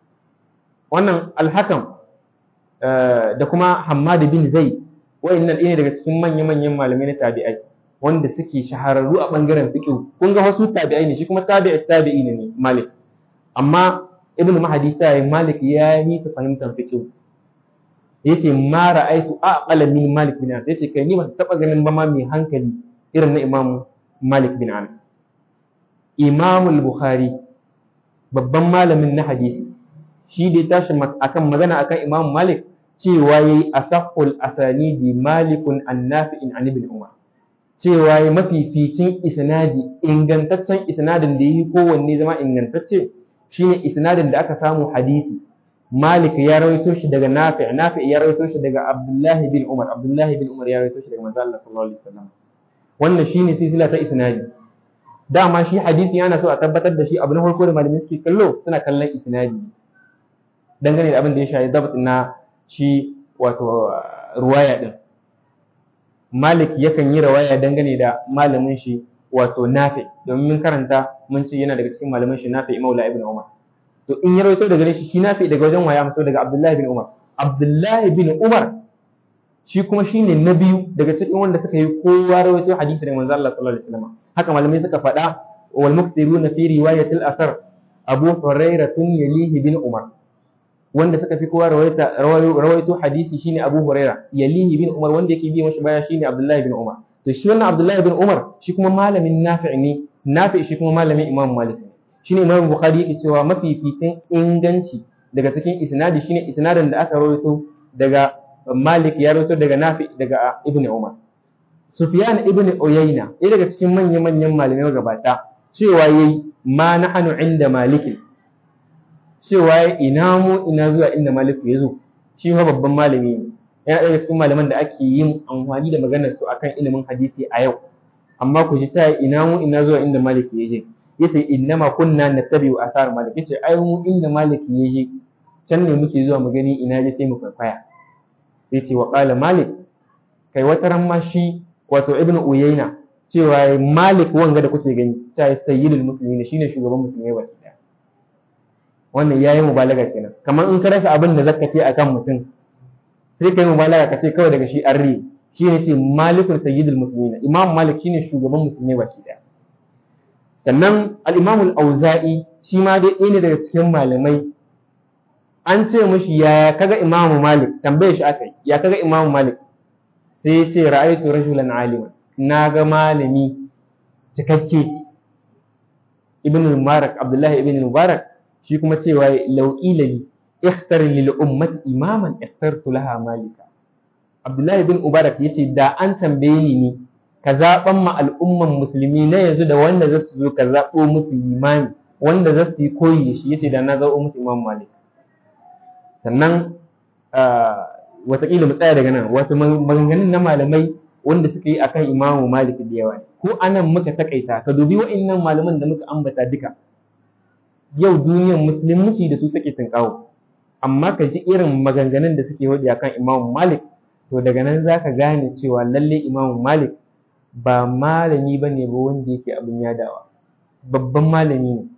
Wannan al-Hakam da kuma Hammad bin Zaid, wayannan ɗaya daga cikin manya-manyan malamai na tabi'ai wanda suke shahararru a bangaren fiqh. Kun ga wasu tabi'ai ne, shi kuma tabi'i tabi'i ne Malik. Amma Ibn Mahdi sai Malik ya yi ta fahimtar fiqh. Yake ma ra'aitu aqala min Malik bin Anas. Yace kai ni ban taba ganin ba ma mai hankali irin na Imam Malik bin Anas. Imam al-Bukhari, babban malamin na hadisi, shi da ya tashi akan magana akan Imam Malik cewa yayi asahul asanidi Malikun an-Nafi'in an ibn Umar. Cewa yayi mafificin isnadi, ingantaccen isnadin da yi kowanne zama ingantacce shine isnadin da aka samu hadisi Malik ya rawaito shi daga Nafi', Nafi' ya rawaito shi daga Abdullah bin Umar, Abdullah bin Umar ya rawaito shi daga manzo Allah sallallahu alaihi wasallam. Wannan shine silsila ta isnadi. Dama shi hadisi yana so a tabbatar da shi, abu na farko da malamai suke kallo suna kallon isnadi dangane da abin da ya shafi dabt na shi wato ruwaya din. Malik yakan yi riwaya dangane da malamin shi wato Nafi', domin mun karanta mun ce yana daga cikin malamin shi Nafi' Maula ibn Umar. To in ya rawaito daga shi shi Nafi' daga wajen waya mutu daga Abdullah bin Umar. Abdullah bin Umar shi kuma shine na biyu daga cikin wanda suka yi kowa rawaito hadisi daga manzo Allah sallallahu alaihi wasallam. Haka malamai suka faɗa wal muktiruna fi riwayatil athar Abu Hurairah yalihi bin Umar. Wanda suka fi kowa rawaita rawaito hadisi shine Abu Hurairah, yalihi bin Umar, wanda yake bi mashi baya shine Abdullah bin Umar. To shi wannan Abdullah bin Umar shi kuma malamin Nafi' ne, Nafi' shi kuma malamin Imam Malik. Shine Imam Bukhari yake cewa mafificin inganci daga cikin isnadi shine isnadin da aka rawaito daga Malik ya rawaito daga Nafi' daga Ibn Umar. Sufyan ibn Uyayna, ɗaya daga cikin manyan manyan malamai gabata, cewa yayi ma nahnu inda Malik. Cewa ina mu ina zuwa inda Malik ya zo. Shi ma babban malami ne. Yana ɗaya daga cikin malaman da ake yin amfani da maganar su akan ilimin hadisi a yau. Amma ku ji ta ina mu ina zuwa inda Malik ya je. Yace innama kunna nattabi'u athar Malik. Yace ai mu inda Malik ya je can ne muke zuwa mu gani ina je sai mu kwaikwaya. Yace wa qala Malik, kai wata ran ma shi wato Ibn Uyayna cewa Malik wanga da kuke gani sai sayyidul muslimin shine shugaban musulmai baki daya. Wannan yayi mubalaga kenan. Kamar in ka rasa abin da zaka ce akan mutum sai kai mubalaga ka ce kawai daga shi arri. Shine ce Malikul sayyidul muslimin. Imam Malik shine shugaban musulmai baki daya. Sannan al-Imam al-Auza'i shi ma dai ɗaya ne daga cikin malamai. An ce mishi ya kaga Imam Malik, tambaye shi akai ya kaga Imam Malik, sai ya ce ra'aytu rajulan aliman, naga malami cikakke. Ibn Mubarak, Abdullah ibn Mubarak shi kuma cewa law qila li ikhtar lil ummati imaman ikhtartu laha malika. Abdullahi bin Mubarak yace da an tambaye ni ni ka zaban ma al'umman musulmi na yanzu da wanda za su zo ka zabo musu imami wanda za su yi koyi da shi yace da na zabo musu Imam Malik. Sannan wataƙila mu tsaya daga nan wasu maganganun na malamai wanda suka yi akan Imam Malik da yawa ko anan muka takaita ka dubi wa'annan malaman da muka ambata duka yau duniyar musulunci da su take tunkawo amma ka ji irin maganganun da suke wadi akan Imam Malik to daga nan zaka gane cewa lalle Imam Malik ba malami bane ba wanda yake abin yadawa babban malami ne.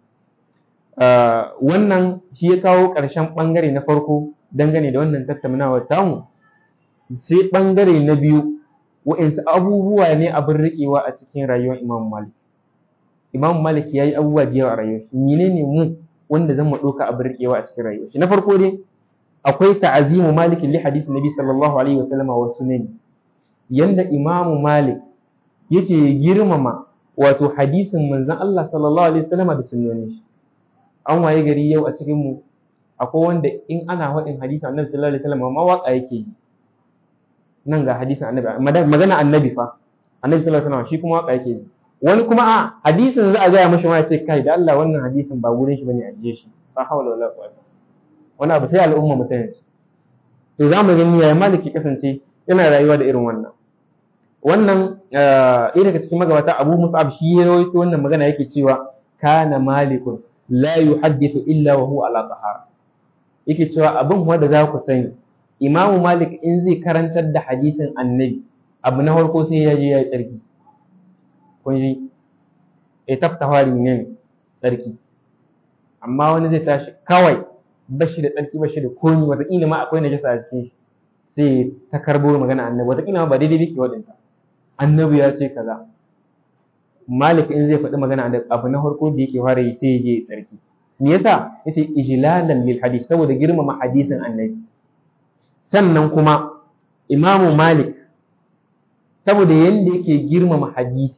Wannan shi ya kawo ƙarshen ɓangare na farko dangane da wannan tattaunawar tamu. Sai ɓangare na biyu wa'insu abubuwa ne abin riƙewa a cikin rayuwar Imam Malik. Imam Malik ya yi abubuwa da yawa a rayuwar shi. Menene mu wanda zan mu ɗauka abin riƙewa a cikin rayuwar shi? Na farko dai akwai ta'azimu Malik li hadisi Nabi sallallahu alaihi wa sallama wa sunani. Yanda Imam Malik yake girmama wato hadisin manzon Allah sallallahu alaihi wa sallama da sunnoni shi. An waye gari yau a cikin mu akwai wanda in ana faɗin hadisin Annabi sallallahu alaihi wa sallama ma waka yake yi. Nan ga hadisin Annabi magana Annabi fa Annabi sallallahu alaihi wa sallama shi kuma waka yake yi. Wani kuma a hadisin za a gaya mashi ma ya ce kai da Allah wannan hadisin ba gurin shi bane a jiye shi. Ba hawla wala quwwata. Wani abu sai al'umma mutane to za mu gani yaya Malik ya kasance yana rayuwa da irin wannan wannan ɗaya daga cikin magabata Abu Mus'ab shi ya rawaito wannan magana yake cewa kana Malikun la yuhaddithu illa wa huwa ala tahara yake cewa abin wanda za ku sani Imam Malik in zai karantar da hadisin Annabi abu na farko sai ya je ya yi tsarki kun ji e taftawari ne tsarki amma wani zai tashi kawai bashi da tsarki bashi da komi wataƙila ma akwai najasa a cikin shi sai ta karbo magana Annabi wataƙila ma ba daidai yake wadanta Annabi ya ce kaza Malik in zai faɗi magana Annabi abu na farko da yake fara yi sai ya je tsarki me yasa yace ijlalan lil hadith saboda girmama hadisin Annabi sannan kuma Imam Malik saboda yanda yake girmama hadisi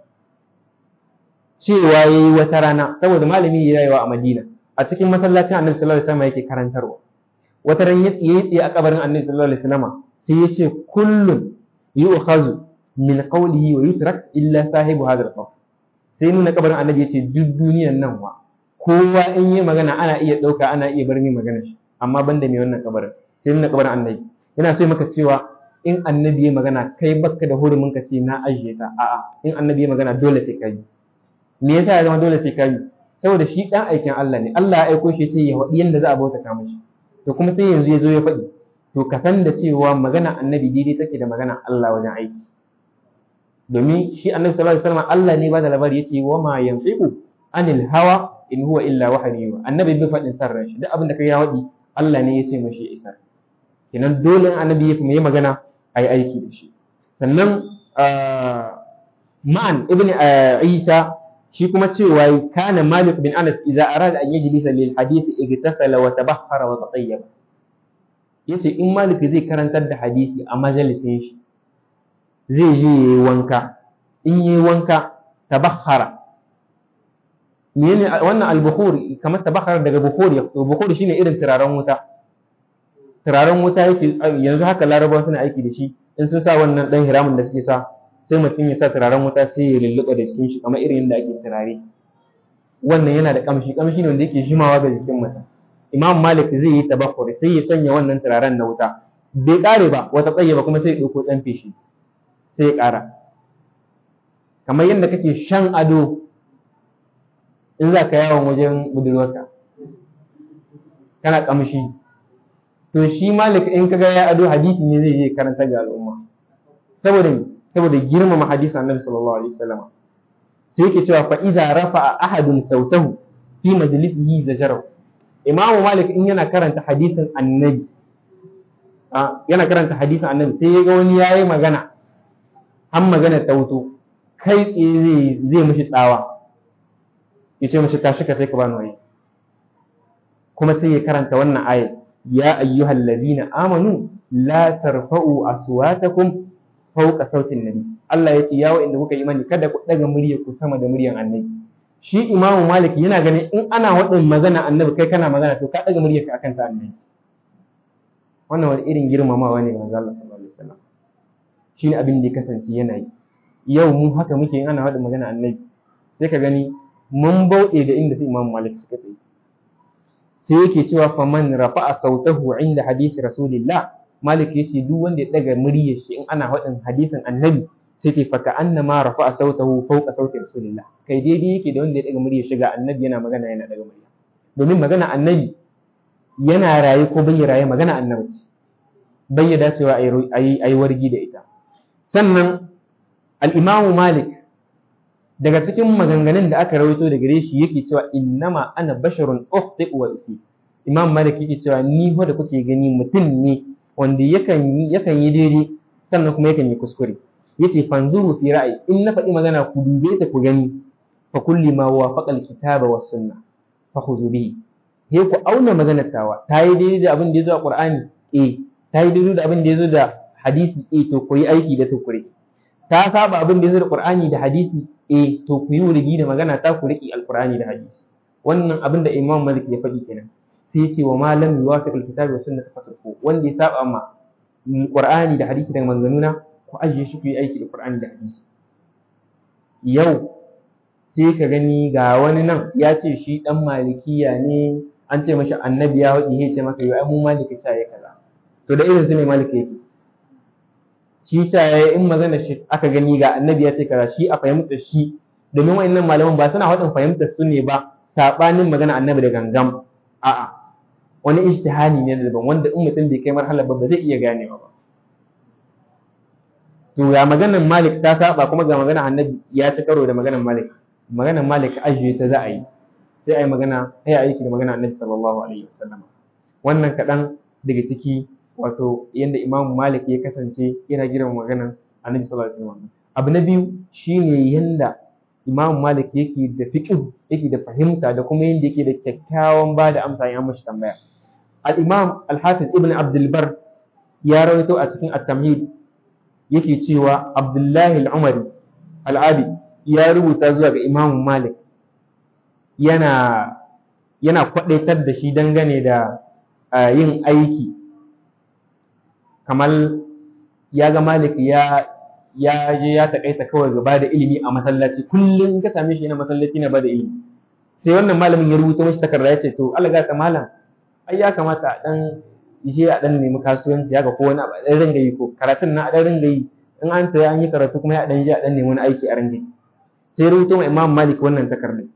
cewa yayi wata rana saboda malami ya rayuwa a Madina a cikin masallacin Annabi sallallahu alaihi wasallam yake karantarwa wata ran yayi tsaye a kabarin Annabi sallallahu alaihi wasallam sai yace kullun yu'khazu min qawlihi wa yutrak illa sahibu hadha al-qabr sai nuna kabarin Annabi yace duk duniyar nan wa kowa in yi magana ana iya dauka ana iya bar ni magana shi amma banda mai wannan kabarin sai nuna kabarin Annabi yana so maka cewa in Annabi ya magana kai bakka da hurumin ka ce na ajiye ta a'a in Annabi ya magana dole sai kai me yasa ya zama dole sai kai saboda shi dan aikin Allah ne Allah ya aiko shi sai ya faɗi yanda za a bauta ta mashi to kuma sai yanzu ya zo ya faɗi to ka san da cewa magana Annabi daidai take da magana Allah wajen aiki domin shi Annabi sallallahu alaihi wasallam Allah ne ba da labari yace wa ma yanfiqu anil hawa in huwa illa wahyu Annabi bai faɗin sarran shi duk abin da kai ya faɗi Allah ne yace mashi isa kenan dole Annabi ya yi magana ai aiki da shi sannan ma'an ibn Isa shi kuma cewa kana Malik bin Anas idza arada an yajlisa lil hadith igtasala wa tabahhara wa tatayyaba yace in Malik zai karantar da hadisi a majalisin shi zai je yayi wanka in yayi wanka tabahhara menene wannan al-bukhuri kamar tabahhara daga bukhuri bukhuri shine irin turaren wuta turaren wuta yake yanzu haka larabawa suna aiki da shi in sun sa wannan dan hiramin da suke sa sai mutum ya sa turaren wuta sai ya lulluɓa da jikin shi kamar irin yadda ake turare wannan yana da kamshi kamshi ne wanda yake jimawa ga jikin mutum Imam Malik zai yi tabakkuri sai ya sanya wannan turaren na wuta bai kare ba wata tsaye ba kuma sai ya ɗauko ɗan feshi sai ya ƙara kamar yadda kake shan ado in za ka yawon wajen budurwarka kana kamshi to shi Malik in kaga ya ado hadisi ne zai je karanta ga al'umma saboda saboda girmama hadisin Annabi sallallahu alaihi wasallam sai yake cewa fa idza rafa'a ahadun sautahu fi majlisihi zajarahu Imam Malik in yana karanta hadisin Annabi a yana karanta hadisin Annabi sai yaga wani yayi magana an magana tauto kai tsaye zai mishi tsawa yace mishi tashi ka sai ka bani waye kuma sai ya karanta wannan ayat ya ayyuhal ladina amanu la tarfa'u aswatakum fauka sautin nabi Allah ya ce ya wa'inda kuka imani kada ku daga muryar ku sama da muryar Annabi shi Imam Malik yana ganin in ana wadin magana annabi kai kana magana to ka daga muryarka akan ta annabi. Wannan wani irin girmamawa ne manzo Allah sallallahu alaihi wasallam. Shine abin da ya kasance yana yi. Yau mu haka muke in ana wadin magana annabi. Sai ka gani mun bauɗe da inda su Imam Malik suka tsaye. Sai yake cewa faman rafa'a sautahu inda hadisi Rasulillah, Malik yace duk wanda ya daga muryar shi in ana wadin hadisin annabi sai ce fa ka'annama rafa'a sautahu fawqa sauti Rasulillah. Kai daidai yake da wanda ya daga muryar shi ga annabi yana magana yana daga murya. Domin magana annabi yana raye ko bai raye magana annabi ce. Bai ya dacewa ayi ayi wargi da ita. Sannan al-Imam Malik daga cikin maganganun da aka rawaito da gare shi yake cewa innama ana basharun ukhti wa usi. Imam Malik yake cewa ni fa da kuke gani mutum ne wanda yakan yakan yi daidai sannan kuma yakan yi kuskure. Yace fanzuru fi ra'yi in na faɗi magana ku dube ta ku gani fa kulli ma wafaqa al-kitaba was sunnah fa khudhu bihi. He ku auna maganar tawa ta yi daidai da abin da yazo a Qur'ani eh ta yi daidai da abin da yazo da hadisi eh to ku yi aiki da tukure. Ta saba abin da yazo da Qur'ani da hadisi eh to ku yi wurigi da magana ta ku riki alqur'ani da hadisi. Wannan abin da Imam Malik ya faɗi kenan. Sai yace wa ma lam yuwafiq alkitabi was sunnah fatruku, wanda ya saba ma Qur'ani da hadisi da manganuna ku ajiye shi ku yi aiki da Qur'ani da hadisi. Yau sai ka gani ga wani nan ya ce shi dan malikiya ne, an ce mashi annabi ya wadi ya ce maka yau ai mu maliki ta yi kaza. To da irin su ne maliki yake. Shi ta yayi in magana shi aka gani ga annabi ya ce kaza shi a fahimtar shi, domin wayannan malaman ba suna wadin fahimtar su ne ba sabanin magana annabi da gangam. A'a wani ijtihadi ne daban wanda in mutum bai kai marhalar ba ba zai iya ganewa ba. To ya maganar Malik ta saba kuma ga maganar annabi ya ci karo da maganar Malik. Maganar Malik ajiye ta za a yi sai a yi magana sai a aiki da maganar annabi sallallahu alaihi wasallam. Wannan kaɗan daga ciki wato yanda Imam Malik ya kasance yana girma maganar annabi sallallahu alaihi wasallam. Abu na biyu shine yanda Imam Malik yake da fiqh yake da fahimta da kuma yanda yake da kyakkyawan ba da amsa in an mashi tambaya. Al-Imam Al-Hafiz Ibn Abdul Bar ya rawaito a cikin At-Tamhid yake cewa Abdullahi Al-Umari Al-Abi ya rubuta zuwa ga Imam Malik yana yana kwadaitar da shi dangane da yin aiki kamar ya ga Malik ya ya je ya takaita kawai gaba da ilimi a masallaci kullum ka same shi yana masallaci na bada ilimi. Sai wannan malamin ya rubuta mashi takarda ya ce to Allah ga ta malam ai ya kamata a dan je a dan nemi kasuwanci ya ga ko wani abu dan ringa yi ko karatun na dan ringa yi in an tsaya an yi karatu kuma ya dan je a dan nemi wani aiki a ringa yi. Sai rubuta ma Imam Malik wannan takarda.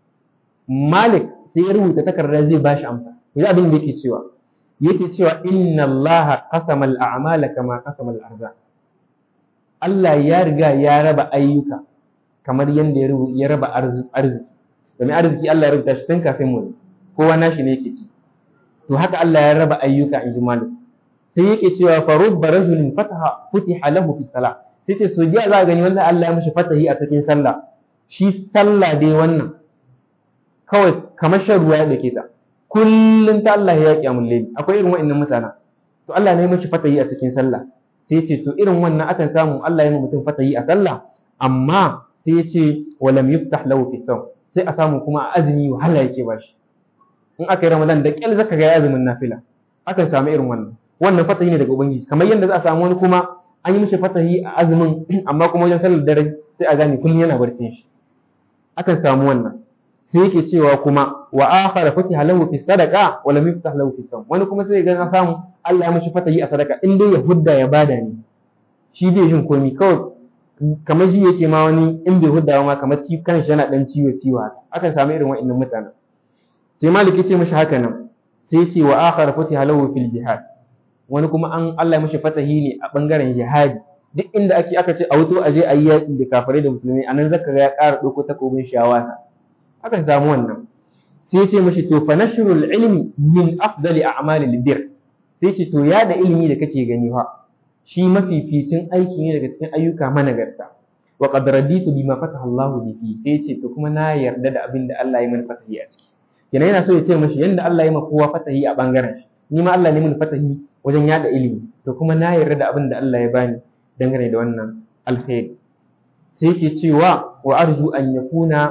Malik sai ya rubuta takarda zai bashi amsa. Yanzu abin da yake cewa yake cewa inna Allah qasama al-a'mala kama qasama al-arzaq. Allah ya riga ya raba ayyuka kamar yanda ya raba arziki. Domin arziki Allah ya rubuta shi tun kafin mu kowa nashi ne yake ci. To haka Allah ya raba ayyuka in ji Malik. Sai yake cewa fa rubba rajulin fataha futiha lahu fi salah. Sai ce so jiya za a gani wanda Allah ya mishi fatahi a cikin sallah. Shi sallah dai wannan kawai kamar shan ruwa ya dake ta. Kullum ta Allah ya kiyamul layl. Akwai irin wa'annan mutanen. To Allah ne ya mishi fatahi a cikin sallah. Sai ce to irin wannan akan samu Allah ya yi mutum fatahi a sallah amma sai ya ce walam yuftah lahu fi sawm. Sai a samu kuma a azumi wahala yake bashi. In aka yi Ramadan da kyal zaka ga azumin nafila. Akan samu irin wannan. Wannan fatahi ne daga Ubangiji. Kamar yadda za a samu wani kuma an yi mishi fatahi a azumin amma kuma wajen sallar dare sai a gane kullum yana barcin shi. Akan samu wannan. Sai yake cewa kuma wa akhara fatiha lahu fi sadaqa wa lam yuftah lahu fi sawm. Wani kuma sai ga samu Allah ya mishi fatahi a sadaka in dai ya hudda ya bada ne. Shi bai jin komai kawai kamar shi yake ma wani in bai hudda ma kamar ci kanshi yana dan ciwo ciwo haka. Akan samu irin wa'annan mutanen. Sai Malik yace mishi haka nan. Sai yace wa akhara fatiha lahu fil jihad. Wani kuma an Allah ya mishi fatahi ne a bangaren jihadi. Duk inda ake aka ce a wuto aje a yi yaƙi da kafirai da musulmi anan zaka ga ya ƙara ɗauko takobin shawara. Akan samu wannan. Sai yace mishi to fa nashrul ilmi min afdali a'malil bir. Sai ce to ya da ilimi da kake gani fa shi mafificin aiki ne daga cikin ayyuka managarta. Wa qad raditu bima fataha Allah bihi. Sai ce to kuma na yarda da abin da Allah ya mana fatahi a ciki. Kenan yana so ya ce mishi yanda Allah ya maka kowa fatahi a bangaren shi. Ni ma Allah ne mun fatahi wajen yada ilimi. To kuma na yarda da abin da Allah ya bani dangane da wannan alkhairi. Sai yake cewa wa arju an yakuna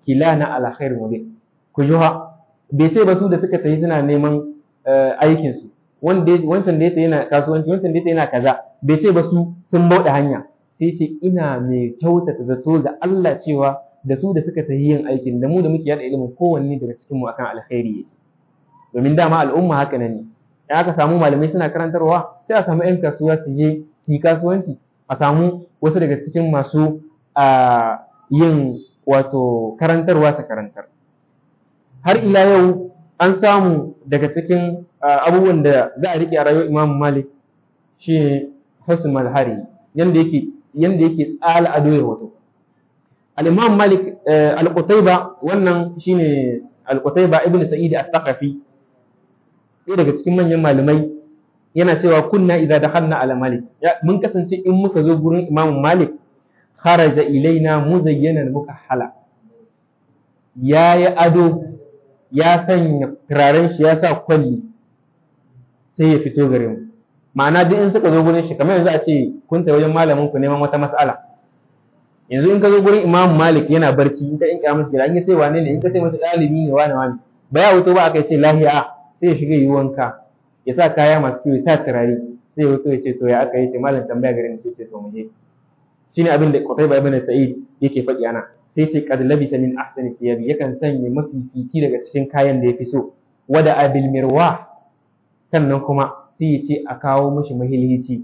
kilana ala khair mubin ku juha bai ce ba su da suka tafi suna neman aikin su wanda wancan da yake yana kasuwanci wancan da yake yana kaza bai ce ba su sun bauɗe hanya sai ce ina mai kyautata zato ga Allah cewa da su da suka tafi yin aikin da mu da muke yada ilimin kowanne daga cikin mu akan alkhairi yake domin dama al'umma haka nan ne in aka samu malamai suna karantarwa sai a samu 'yan kasuwa su je su yi kasuwanci a samu wasu daga cikin masu yin wato karantarwa ta karantar har ila yau an samu daga cikin abubuwan da za a riƙe a rayuwar Imam Malik shi husn malhari yanda yake yanda yake tsala ado ya wato al-Imam Malik al-Qutayba wannan shine al-Qutayba ibn Sa'id al-Thaqafi ɗaya daga cikin manyan malamai yana cewa kunna idza dakhalna ala Malik mun kasance in muka zo gurin Imam Malik kharaja ilaina muzayyanan mukahhala yayi ado ya sanya turaren shi ya sa kwalli sai ya fito gare mu ma'ana duk in suka zo gurin shi kamar yanzu a ce kun ta wajen malamin ku neman wata mas'ala yanzu in ka zo gurin Imam Malik yana barci in ka in kiyamata gida in ya ce wane ne in ka ce masa dalibi ne wane wane ba ya wuto ba aka ce lahiya sai ya shiga yi wanka ya sa kaya masu kyau ya sa turare sai ya wuto ya ce to ya aka yi ce malam tambaya gare ni sai ce to mu je shine abin da Qutayba ibn Sa'id yake faɗi ana sai ce qad labisa min ahsani thiyabi yakan sanya mafifici daga cikin kayan da yafi so wada abil mirwah sannan kuma sai ya ce a kawo mishi mahilici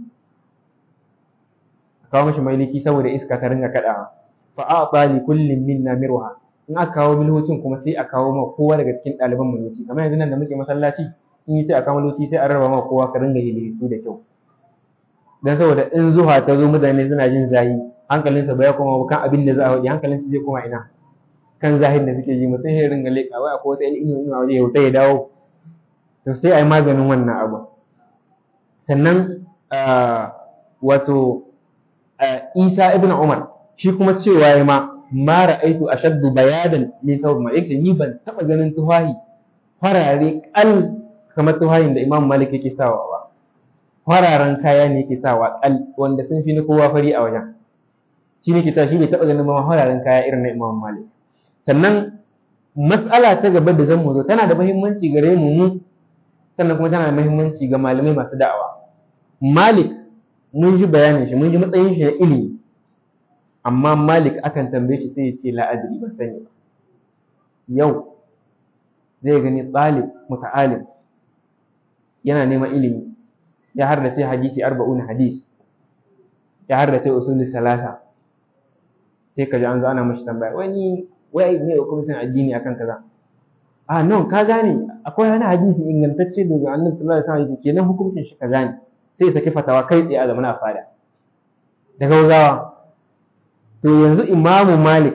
a kawo mishi mahilici saboda iska ta ringa kadawa fa a'ta li kullin minna mirwaha in aka kawo milhocin kuma sai a kawo ma kowa daga cikin ɗaliban milhoci kamar yanzu nan da muke masallaci in yi ce a kawo milhoci sai a raba ma kowa ka ringa hilitu da kyau dan saboda in zuha ta zo mutane suna jin zahi hankalinsa ba ya koma kan abin da za a waje hankalinsa zai koma ina kan zahin da suke ji mutum ya ringa leƙa wai akwai wata ilimin ina waje ya wuta ya dawo to sai a yi maganin wannan abu sannan wato Isa ibn Umar shi kuma cewa ya ma ma ra'aitu ashaddu bayadan min thawb ma yake ni ban taba ganin tuhahi farare kal kamar tuhahin da Imam Malik yake sawa ba fararen kaya ne yake sawa kal wanda sun fi ni kowa fari a wajen shi ne kita shi bai taba ganin ma fararen kaya irin na Imam Malik sannan mas'ala ta gaba da zan mu zo tana da muhimmanci gare mu mu sannan kuma tana da muhimmanci ga malamai masu da'awa Malik mun ji bayanin shi mun ji matsayin shi na ilimi amma Malik akan tambaye shi sai ya ce la adri ban sani ba yau zai gani talib muta'alim yana neman ilimi ya hardace hadisi arba'un hadis ya hardace usulul salasa sai kaji an zo ana mashi tambaya wani wai ne hukuncin addini akan kaza a non ka gane akwai wani hadisi ingantacce daga Annabi sallallahu alaihi wasallam kenan hukuncin shi kaza ne sai ya saki fatawa kai tsaye a zamanin a fada da gaugawa to yanzu Imamu Malik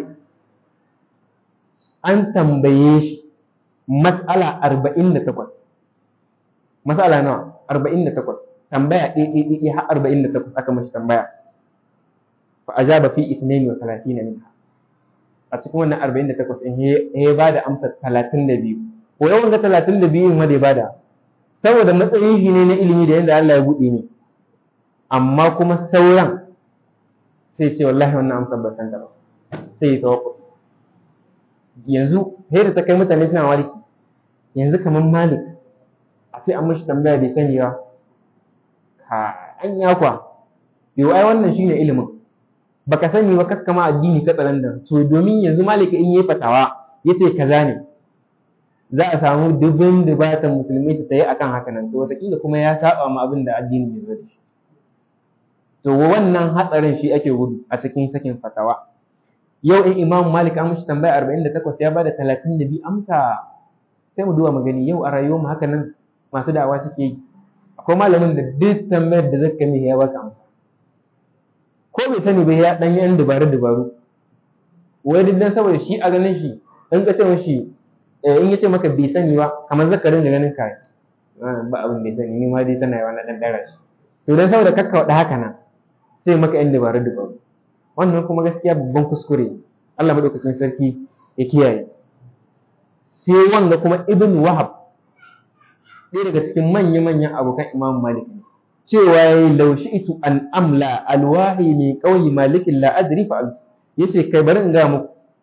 an tambaye shi mas'ala arba'in da takwas mas'ala nawa arba'in da takwas tambaya ɗaya ɗaya ɗaya har arba'in da takwas aka mashi tambaya fa ajaba fi ithnain wa thalathina minha a cikin wannan arba'in da takwas in ya ba da amsa talatin da biyu ko yawan ga talatin da biyu ma da ya bada saboda matsayin shi ne na ilimi da yadda Allah ya buɗe ni amma kuma sauran sai ce wallahi wannan amsar ba san ta ba sai ya tawakkul yanzu sai da ta kai mutane suna warki yanzu kamar Malik a ce an mishi tambaya bai sani ba ka an yakwa yau ai wannan shine ilimin baka sani ba kaskama addini ka tsalandan so domin yanzu Malik in yayi fatawa yace kaza ne za a samu dubin dubatan musulmi su tayi akan haka nan to wataƙila kuma ya saba ma abin da addini ya zo da shi to wannan hatsarin shi ake gudu a cikin sakin fatawa yau in Imam Malik an mishi tambaya arba'in da takwas ya bada talatin da biyu amsa sai mu duba magani yau a rayuwar mu haka nan masu da'awa suke yi akwai malamin da duk tambayar da zaka mai ya baka amsa ko bai sani ba ya dan yan dubaru dubaru wai duk dan saboda shi a ganin shi in ka ce mishi in yace maka bai sani ba kamar zakarin da ganin kai ba abin bai sani ni ma dai tana yawa na dan dara shi to dan saboda kakka wada haka nan sai maka yan dubaru dubaru wannan kuma gaskiya babban kuskure Allah madaukakin sarki ya kiyaye sai wanda kuma Ibn Wahab ɗaya daga cikin manya-manyan abokan Imam Malik cewa yayi laushi itu an amla alwahi min qawli malik la adri fa yace kai bari in ga muku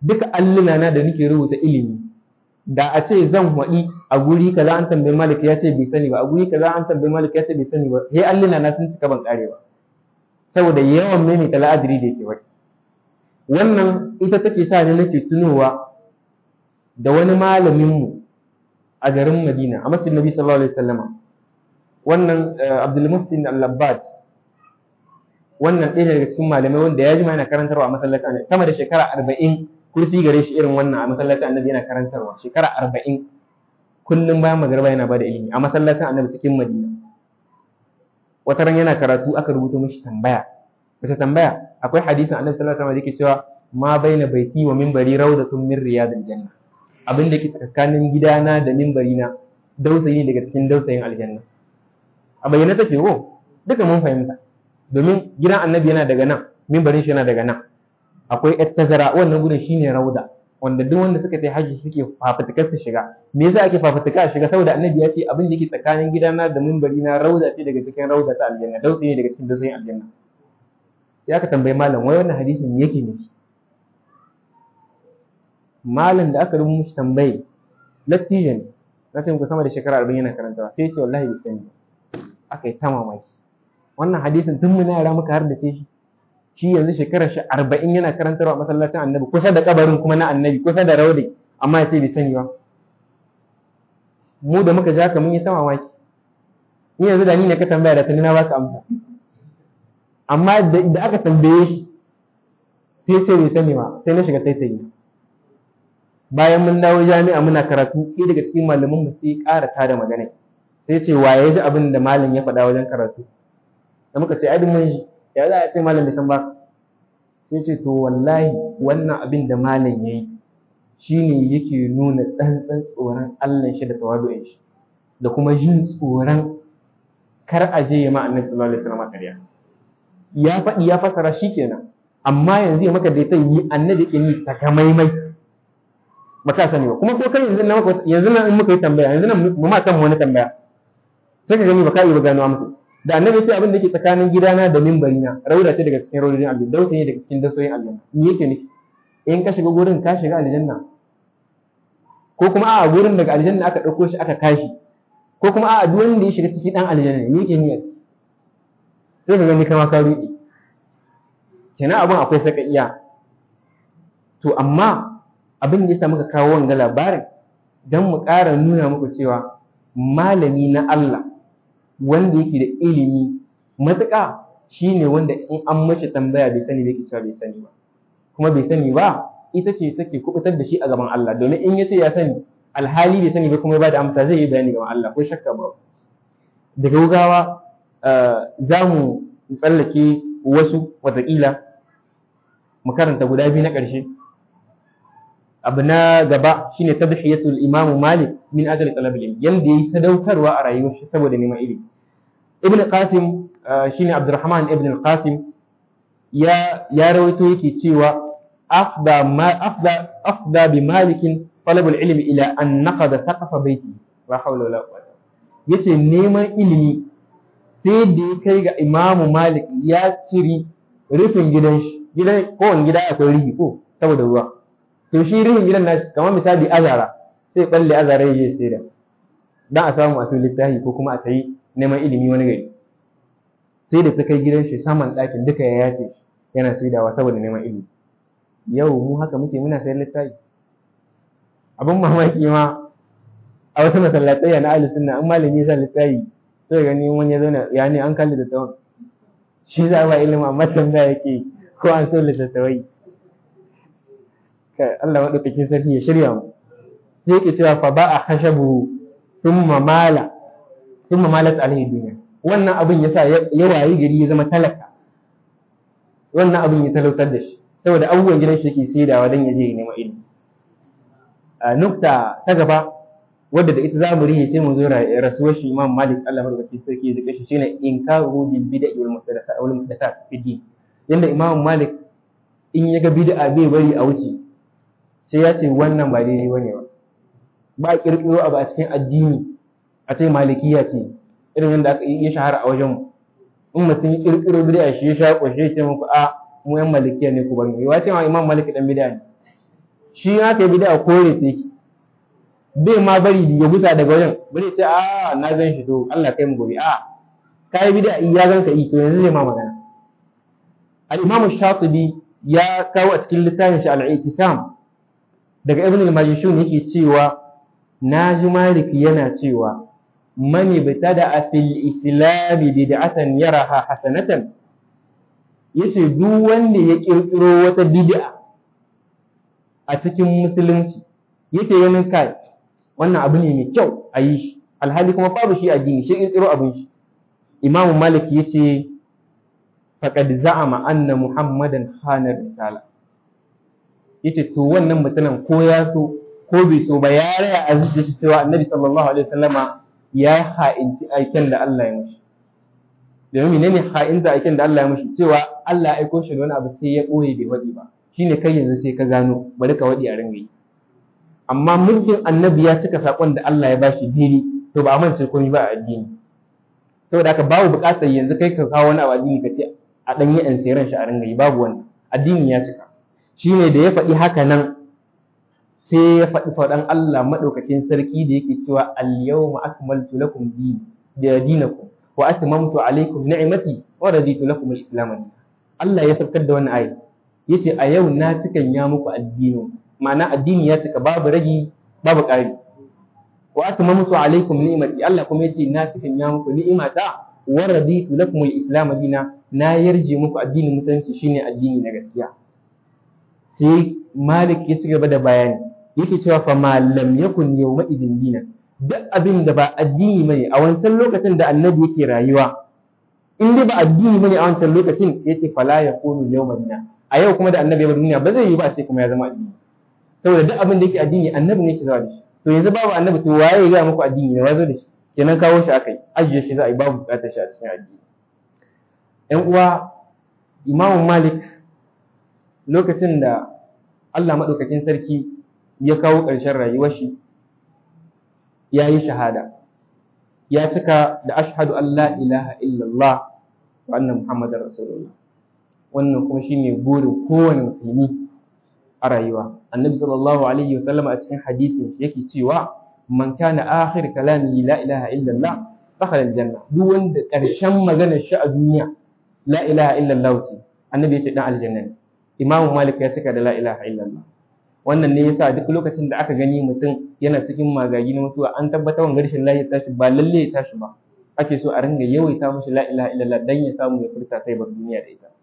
duka alluna na da nake rubuta ilimi da a ce zan waɗi a guri kaza an tambayi Malik ya ce bai sani ba, a guri kaza an tambayi Malik ya ce bai sani ba, sai alluna na sun cika ban kare ba saboda yawan maimaita la'adiri da yake waɗi. Wannan ita take sa ni nake tunowa da wani malamin mu a garin Madina a masjidin Nabi sallallahu alaihi wasallama, wannan Abdul Muhsin Al-Labbad, wannan ɗaya daga cikin malamai wanda ya jima yana karantarwa a masallacin Annabi sama da shekara arba'in, kursi gare shi irin wannan a masallacin Annabi yana karantarwa shekara arba'in, kullum bayan magriba yana bada ilimi a masallacin Annabi cikin Madina. Wata ran yana karatu aka rubuta mishi tambaya, wata tambaya akwai hadisin Annabi sallallahu alaihi wasallam da yake cewa ma baina baiti wa minbari rawdatun min riyadil janna, abin da ke tsakanin gidana da minbari na dausayi daga cikin dausayin aljanna. A bayyana take ko duka mun fahimta, domin gidan Annabi yana daga nan, minbarin shi yana daga nan, akwai yar tazara, wannan gurin shine rauda wanda duk wanda suka tai haji suke fafutukar su shiga. Me yasa ake fafutuka a shiga? Saboda Annabi ya ce abin da yake tsakanin gidana da minbari na rauda ce daga cikin rauda ta aljanna, dausayi ne daga cikin dausayin aljanna. Sai aka tambayi malam wai wannan hadisin me yake nufi? Malam da aka rubuta mishi tambaye lattijo ne, na ce muku sama da shekara arba'in yana karantawa, sai ya ce wallahi bai sani. Aka yi ta mamaki, wannan hadisin tun muna yara muka har da ce shi shi yanzu shekarar shi arba'in yana karantarwa a masallacin Annabi kusa da kabarin kuma na Annabi kusa da raudai, amma ya ce bai sani ba. Mu da muka ja ka mun yi ta mamaki, ni yanzu da ni ne ka tambaya da tuni na baka amsa, amma da aka tambaye shi sai sai bai sani ba, sai na shiga taitayi. Bayan mun dawo jami'a muna karatu, ɗaya daga cikin malaman mu sai ƙara tada magana, sai ce wa ya ji abin da malam ya faɗa wajen karatu, da muka ce ai mun ji, ya za a ce malam bai san ba? Sai ce to wallahi wannan abin da malam yayi shine yake nuna tsantsan tsoron Allah shi da tawadu'in shi da kuma jin tsoron kar a je ma Annabi sallallahu alaihi wasallam kariya. Ya faɗi ya fasara shikenan, amma yanzu ya maka da ta yi Annabi yake ni takamaimai baka sani ba, kuma ko kai yanzu na maka yanzu nan in muka yi tambaya yanzu nan mu ma kan wani tambaya sai ka gani baka yi ba gano muku da Annabi sai abin da yake tsakanin gidana da minbarina rauda ce daga cikin raudodin aljanna, dausayi ne daga cikin dausayin aljanna. Me yake nufi? In ka shiga gurin ka shiga aljanna, ko kuma a gurin daga aljanna aka dauko shi aka kashi, ko kuma a duk wanda ya shiga cikin dan aljanna me yake niyya? Sai ka gani kama ka ruɗi kenan abin akwai saka iya. To amma abin da yasa muka kawo wanga labarin dan mu ƙara nuna muku cewa malami na Allah wanda yake da ilimi matuƙa shine wanda in an mashi tambaya bai sani bai kisa bai sani ba, kuma bai sani ba ita ce take kubutar da shi a gaban Allah, domin in yace ya sani alhali bai sani ba kuma ba da amsa zai yi bayani gaban Allah ko shakka ba. Da gaugawa za mu tsallake wasu watakila mu karanta guda biyu na ƙarshe. Abu na gaba shine tadhiyatul Imam Malik min ajli talab al-ilm, yanda yayi sadaukarwa a rayuwar shi saboda neman ilimi. Ibn Qasim shine Abdurrahman ibn al-Qasim ya ya rawaito yake cewa afda ma afda afda bi Malik talab al-ilm ila an naqada saqfa baiti, la hawla wala quwwata. Yace neman ilimi sai da ya kai ga Imam Malik ya ciri rufin gidan shi, gidan ko wani gida akwai rufi ko saboda ruwa, to shi rihin gidan nashi kamar misali azara, sai balle azara ya je sai da dan a samu asu littafi ko kuma a tayi neman ilimi wani gari. Sai da ta kai gidan shi saman ɗakin duka ya yace yana saidawa saboda neman ilimi. Yau mu haka muke muna sayar littafi. Abin mamaki ma a wasu masallatai na ahlus sunna in malami ya sa littafi sai gani wani ya zauna ya ne an kalli da tawon shi za ba ilimi amma tambaya yake ko an so littattafai. Allah maɗaukakin sarki ya shirya mu. Sai yake cewa fa ba a khashabu thumma mala thumma malat alaihi dunya. Wannan abin yasa ya wayi gari ya zama talaka. Wannan abin ya talautar da shi saboda abubuwan gidan shi yake saidawa dan ya je ya nema ilimi. A nukta ta gaba wadda da ita za mu rihe sai mu zo rasuwar shi Imam Malik Allah maɗaukakin sarki ya zika shi shine inkaru bil bid'i wal muhdathat wal muhdathat fi din. Yanda Imam Malik in ya ga bid'a bai bari a wuce sai ya ce wannan ba daidai bane ba. Ba a kirkiro abu a cikin addini a ce malikiya ce irin yadda aka yi shahara a wajen mu. In mutum ya kirkiro bid'a shi ya sha kwashe ce muku a mu yan malikiya ne ku bari. Ya ce ma Imam Malik dan bid'a ne. shi ya kai bid'a kore sai bai ma bari ya gusa daga wajen bari ce a na gan shi to Allah kai mu gobe a kai bid'a ya gan ka yi to yanzu zai ma magana. al-Imam Shatibi ya kawo a cikin littafin shi al-I'tisam daga Ibn al-Majishun yake cewa naji Malik yana cewa man ibtada fil islam bid'atan yaraha hasanatan, yace duk wanda ya kirkiro wata bid'a a cikin musulunci yake ganin kai wannan abu ne mai kyau a yi shi, alhali kuma babu shi a addini, shi kirkiro abin shi. Imam Malik yace faqad za'ama anna Muhammadan khana risala, yace to wannan mutumin ko ya so ko bai so ba ya raya a zuciyarsa cewa Annabi sallallahu alaihi wasallama ya ha'inci aikin da Allah ya mishi. Domin menene ha'inta aikin da Allah ya mishi? Cewa Allah ya aiko shi da wani abu sai ya ɓoye bai waɗi ba, shine kai yanzu sai ka gano bari ka waɗi a ringa yi. Amma muddin Annabi ya cika saƙon da Allah ya bashi dini, to ba a mance komai ba a addini. Saboda haka babu buƙatar yanzu kai ka kawo wani abu addini ka ce a ɗan yi an sayar shi a ringa yi, babu wannan. Addini ya cika. Shine da ya faɗi haka nan sai ya faɗi faɗan Allah maɗaukakin sarki da yake cewa al-yawma akmaltu lakum dinakum wa atmamtu alaykum ni'mati wa raditu lakum al-islam dinan. Allah ya saukar da wannan ayi yace a yau na cikan ya muku addini, ma'ana addini ya cika babu ragi babu ƙari. Wa atmamtu alaykum ni'mati, Allah kuma yace na cikan ya muku ni'imata wa raditu lakum al-islam dinan, na yarje muku addinin musulunci shine addini na gaskiya. Sai Malik ya ci gaba da bayani yake cewa fa ma lam yakun yawma idin dina, duk abin da ba addini bane a wancan lokacin da Annabi yake rayuwa, in dai ba addini bane a wancan lokacin, yace fala yakunu yawma dina, a yau kuma da Annabi ya bar duniya ba zai yi ba sai kuma ya zama addini. Saboda duk abin da yake addini Annabi ne yake zuwa da shi, to yanzu babu Annabi to waye ya ga muku addini ne, wazo da shi kenan, kawo shi akai ajiye shi za a yi, babu bukatar shi a cikin addini. Ƴan uwa, Imam Malik lokacin da Allah madaukakin sarki ya kawo ƙarshen rayuwar shi, ya yi shahada, ya cika da ashhadu an la ilaha illallah wa anna muhammadar rasulullah. Wannan kuma shine burin kowane musulmi a rayuwa. Annabi sallallahu alaihi wa sallam a cikin hadisin yake cewa man kana akhir kalamihi la ilaha illallah dakhala aljanna, duk wanda ƙarshen maganar shi a duniya la ilaha illallah ce, annabi ya ce dan aljanna ne. Imam Malik ya cika da la ilaha illallah. Wannan ne yasa duk lokacin da aka gani mutum yana cikin magagi na mutuwa, an tabbatar wa rashin lafiya tashi ba lalle ya tashi ba, ake so a ringa yawaita mishi la ilaha illallah dan ya samu ya furta sai bar duniya da ita.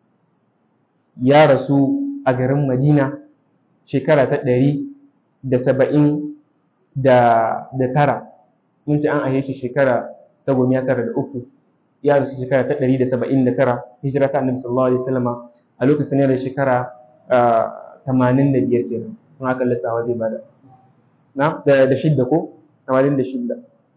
Ya rasu a garin Madina shekara ta ɗari da saba'in da tara, mun ce an aihe shi shekara ta goma tara da uku, ya rasu shekara ta ɗari da saba'in da tara hijira ta Annabi sallallahu alaihi wasallam a lokacin da shekara tamanin da biyar kenan, in aka lissawa zai bada na da, da shidda ko tamanin da shidda.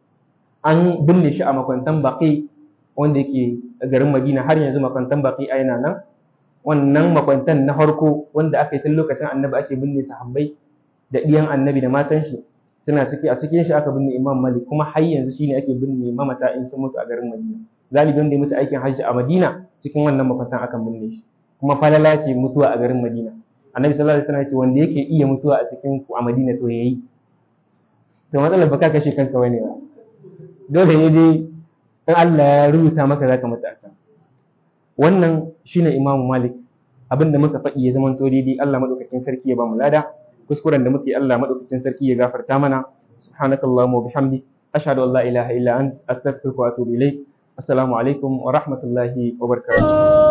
An binne shi a makwantan Baqi wanda yake a garin Madina, har yanzu makwantan Baqi a yana nan. Wannan makwantan na farko wanda aka yi tun lokacin Annabi ake binne sahabbai da ɗiyan Annabi da matan shi suna ciki, a cikin shi aka binne Imam Malik, kuma har yanzu shine ake binne mamata in sun mutu a garin Madina. Galibin da ya mutu aikin hajji a Madina cikin wannan makwantan akan binne shi, kuma falala ce mutuwa a garin Madina. Annabi sallallahu alaihi wasallam ya ce wanda yake iya mutuwa a cikin ku a Madina to yayi. To matsalar baka kashe kanka bane ba, dole ne dai in Allah ya rubuta maka zaka mutu a can. Wannan shine Imam Malik. Abinda muka faɗi ya zama to daidai, Allah madaukakin sarki ya ba mu lada. Kuskuren da muke Allah madaukakin sarki ya gafarta mana. Subhanakallahumma wa bihamdik, ashhadu an la ilaha illa anta, astaghfiruka wa atubu ilaik. Assalamu alaikum wa rahmatullahi wa barakatuh.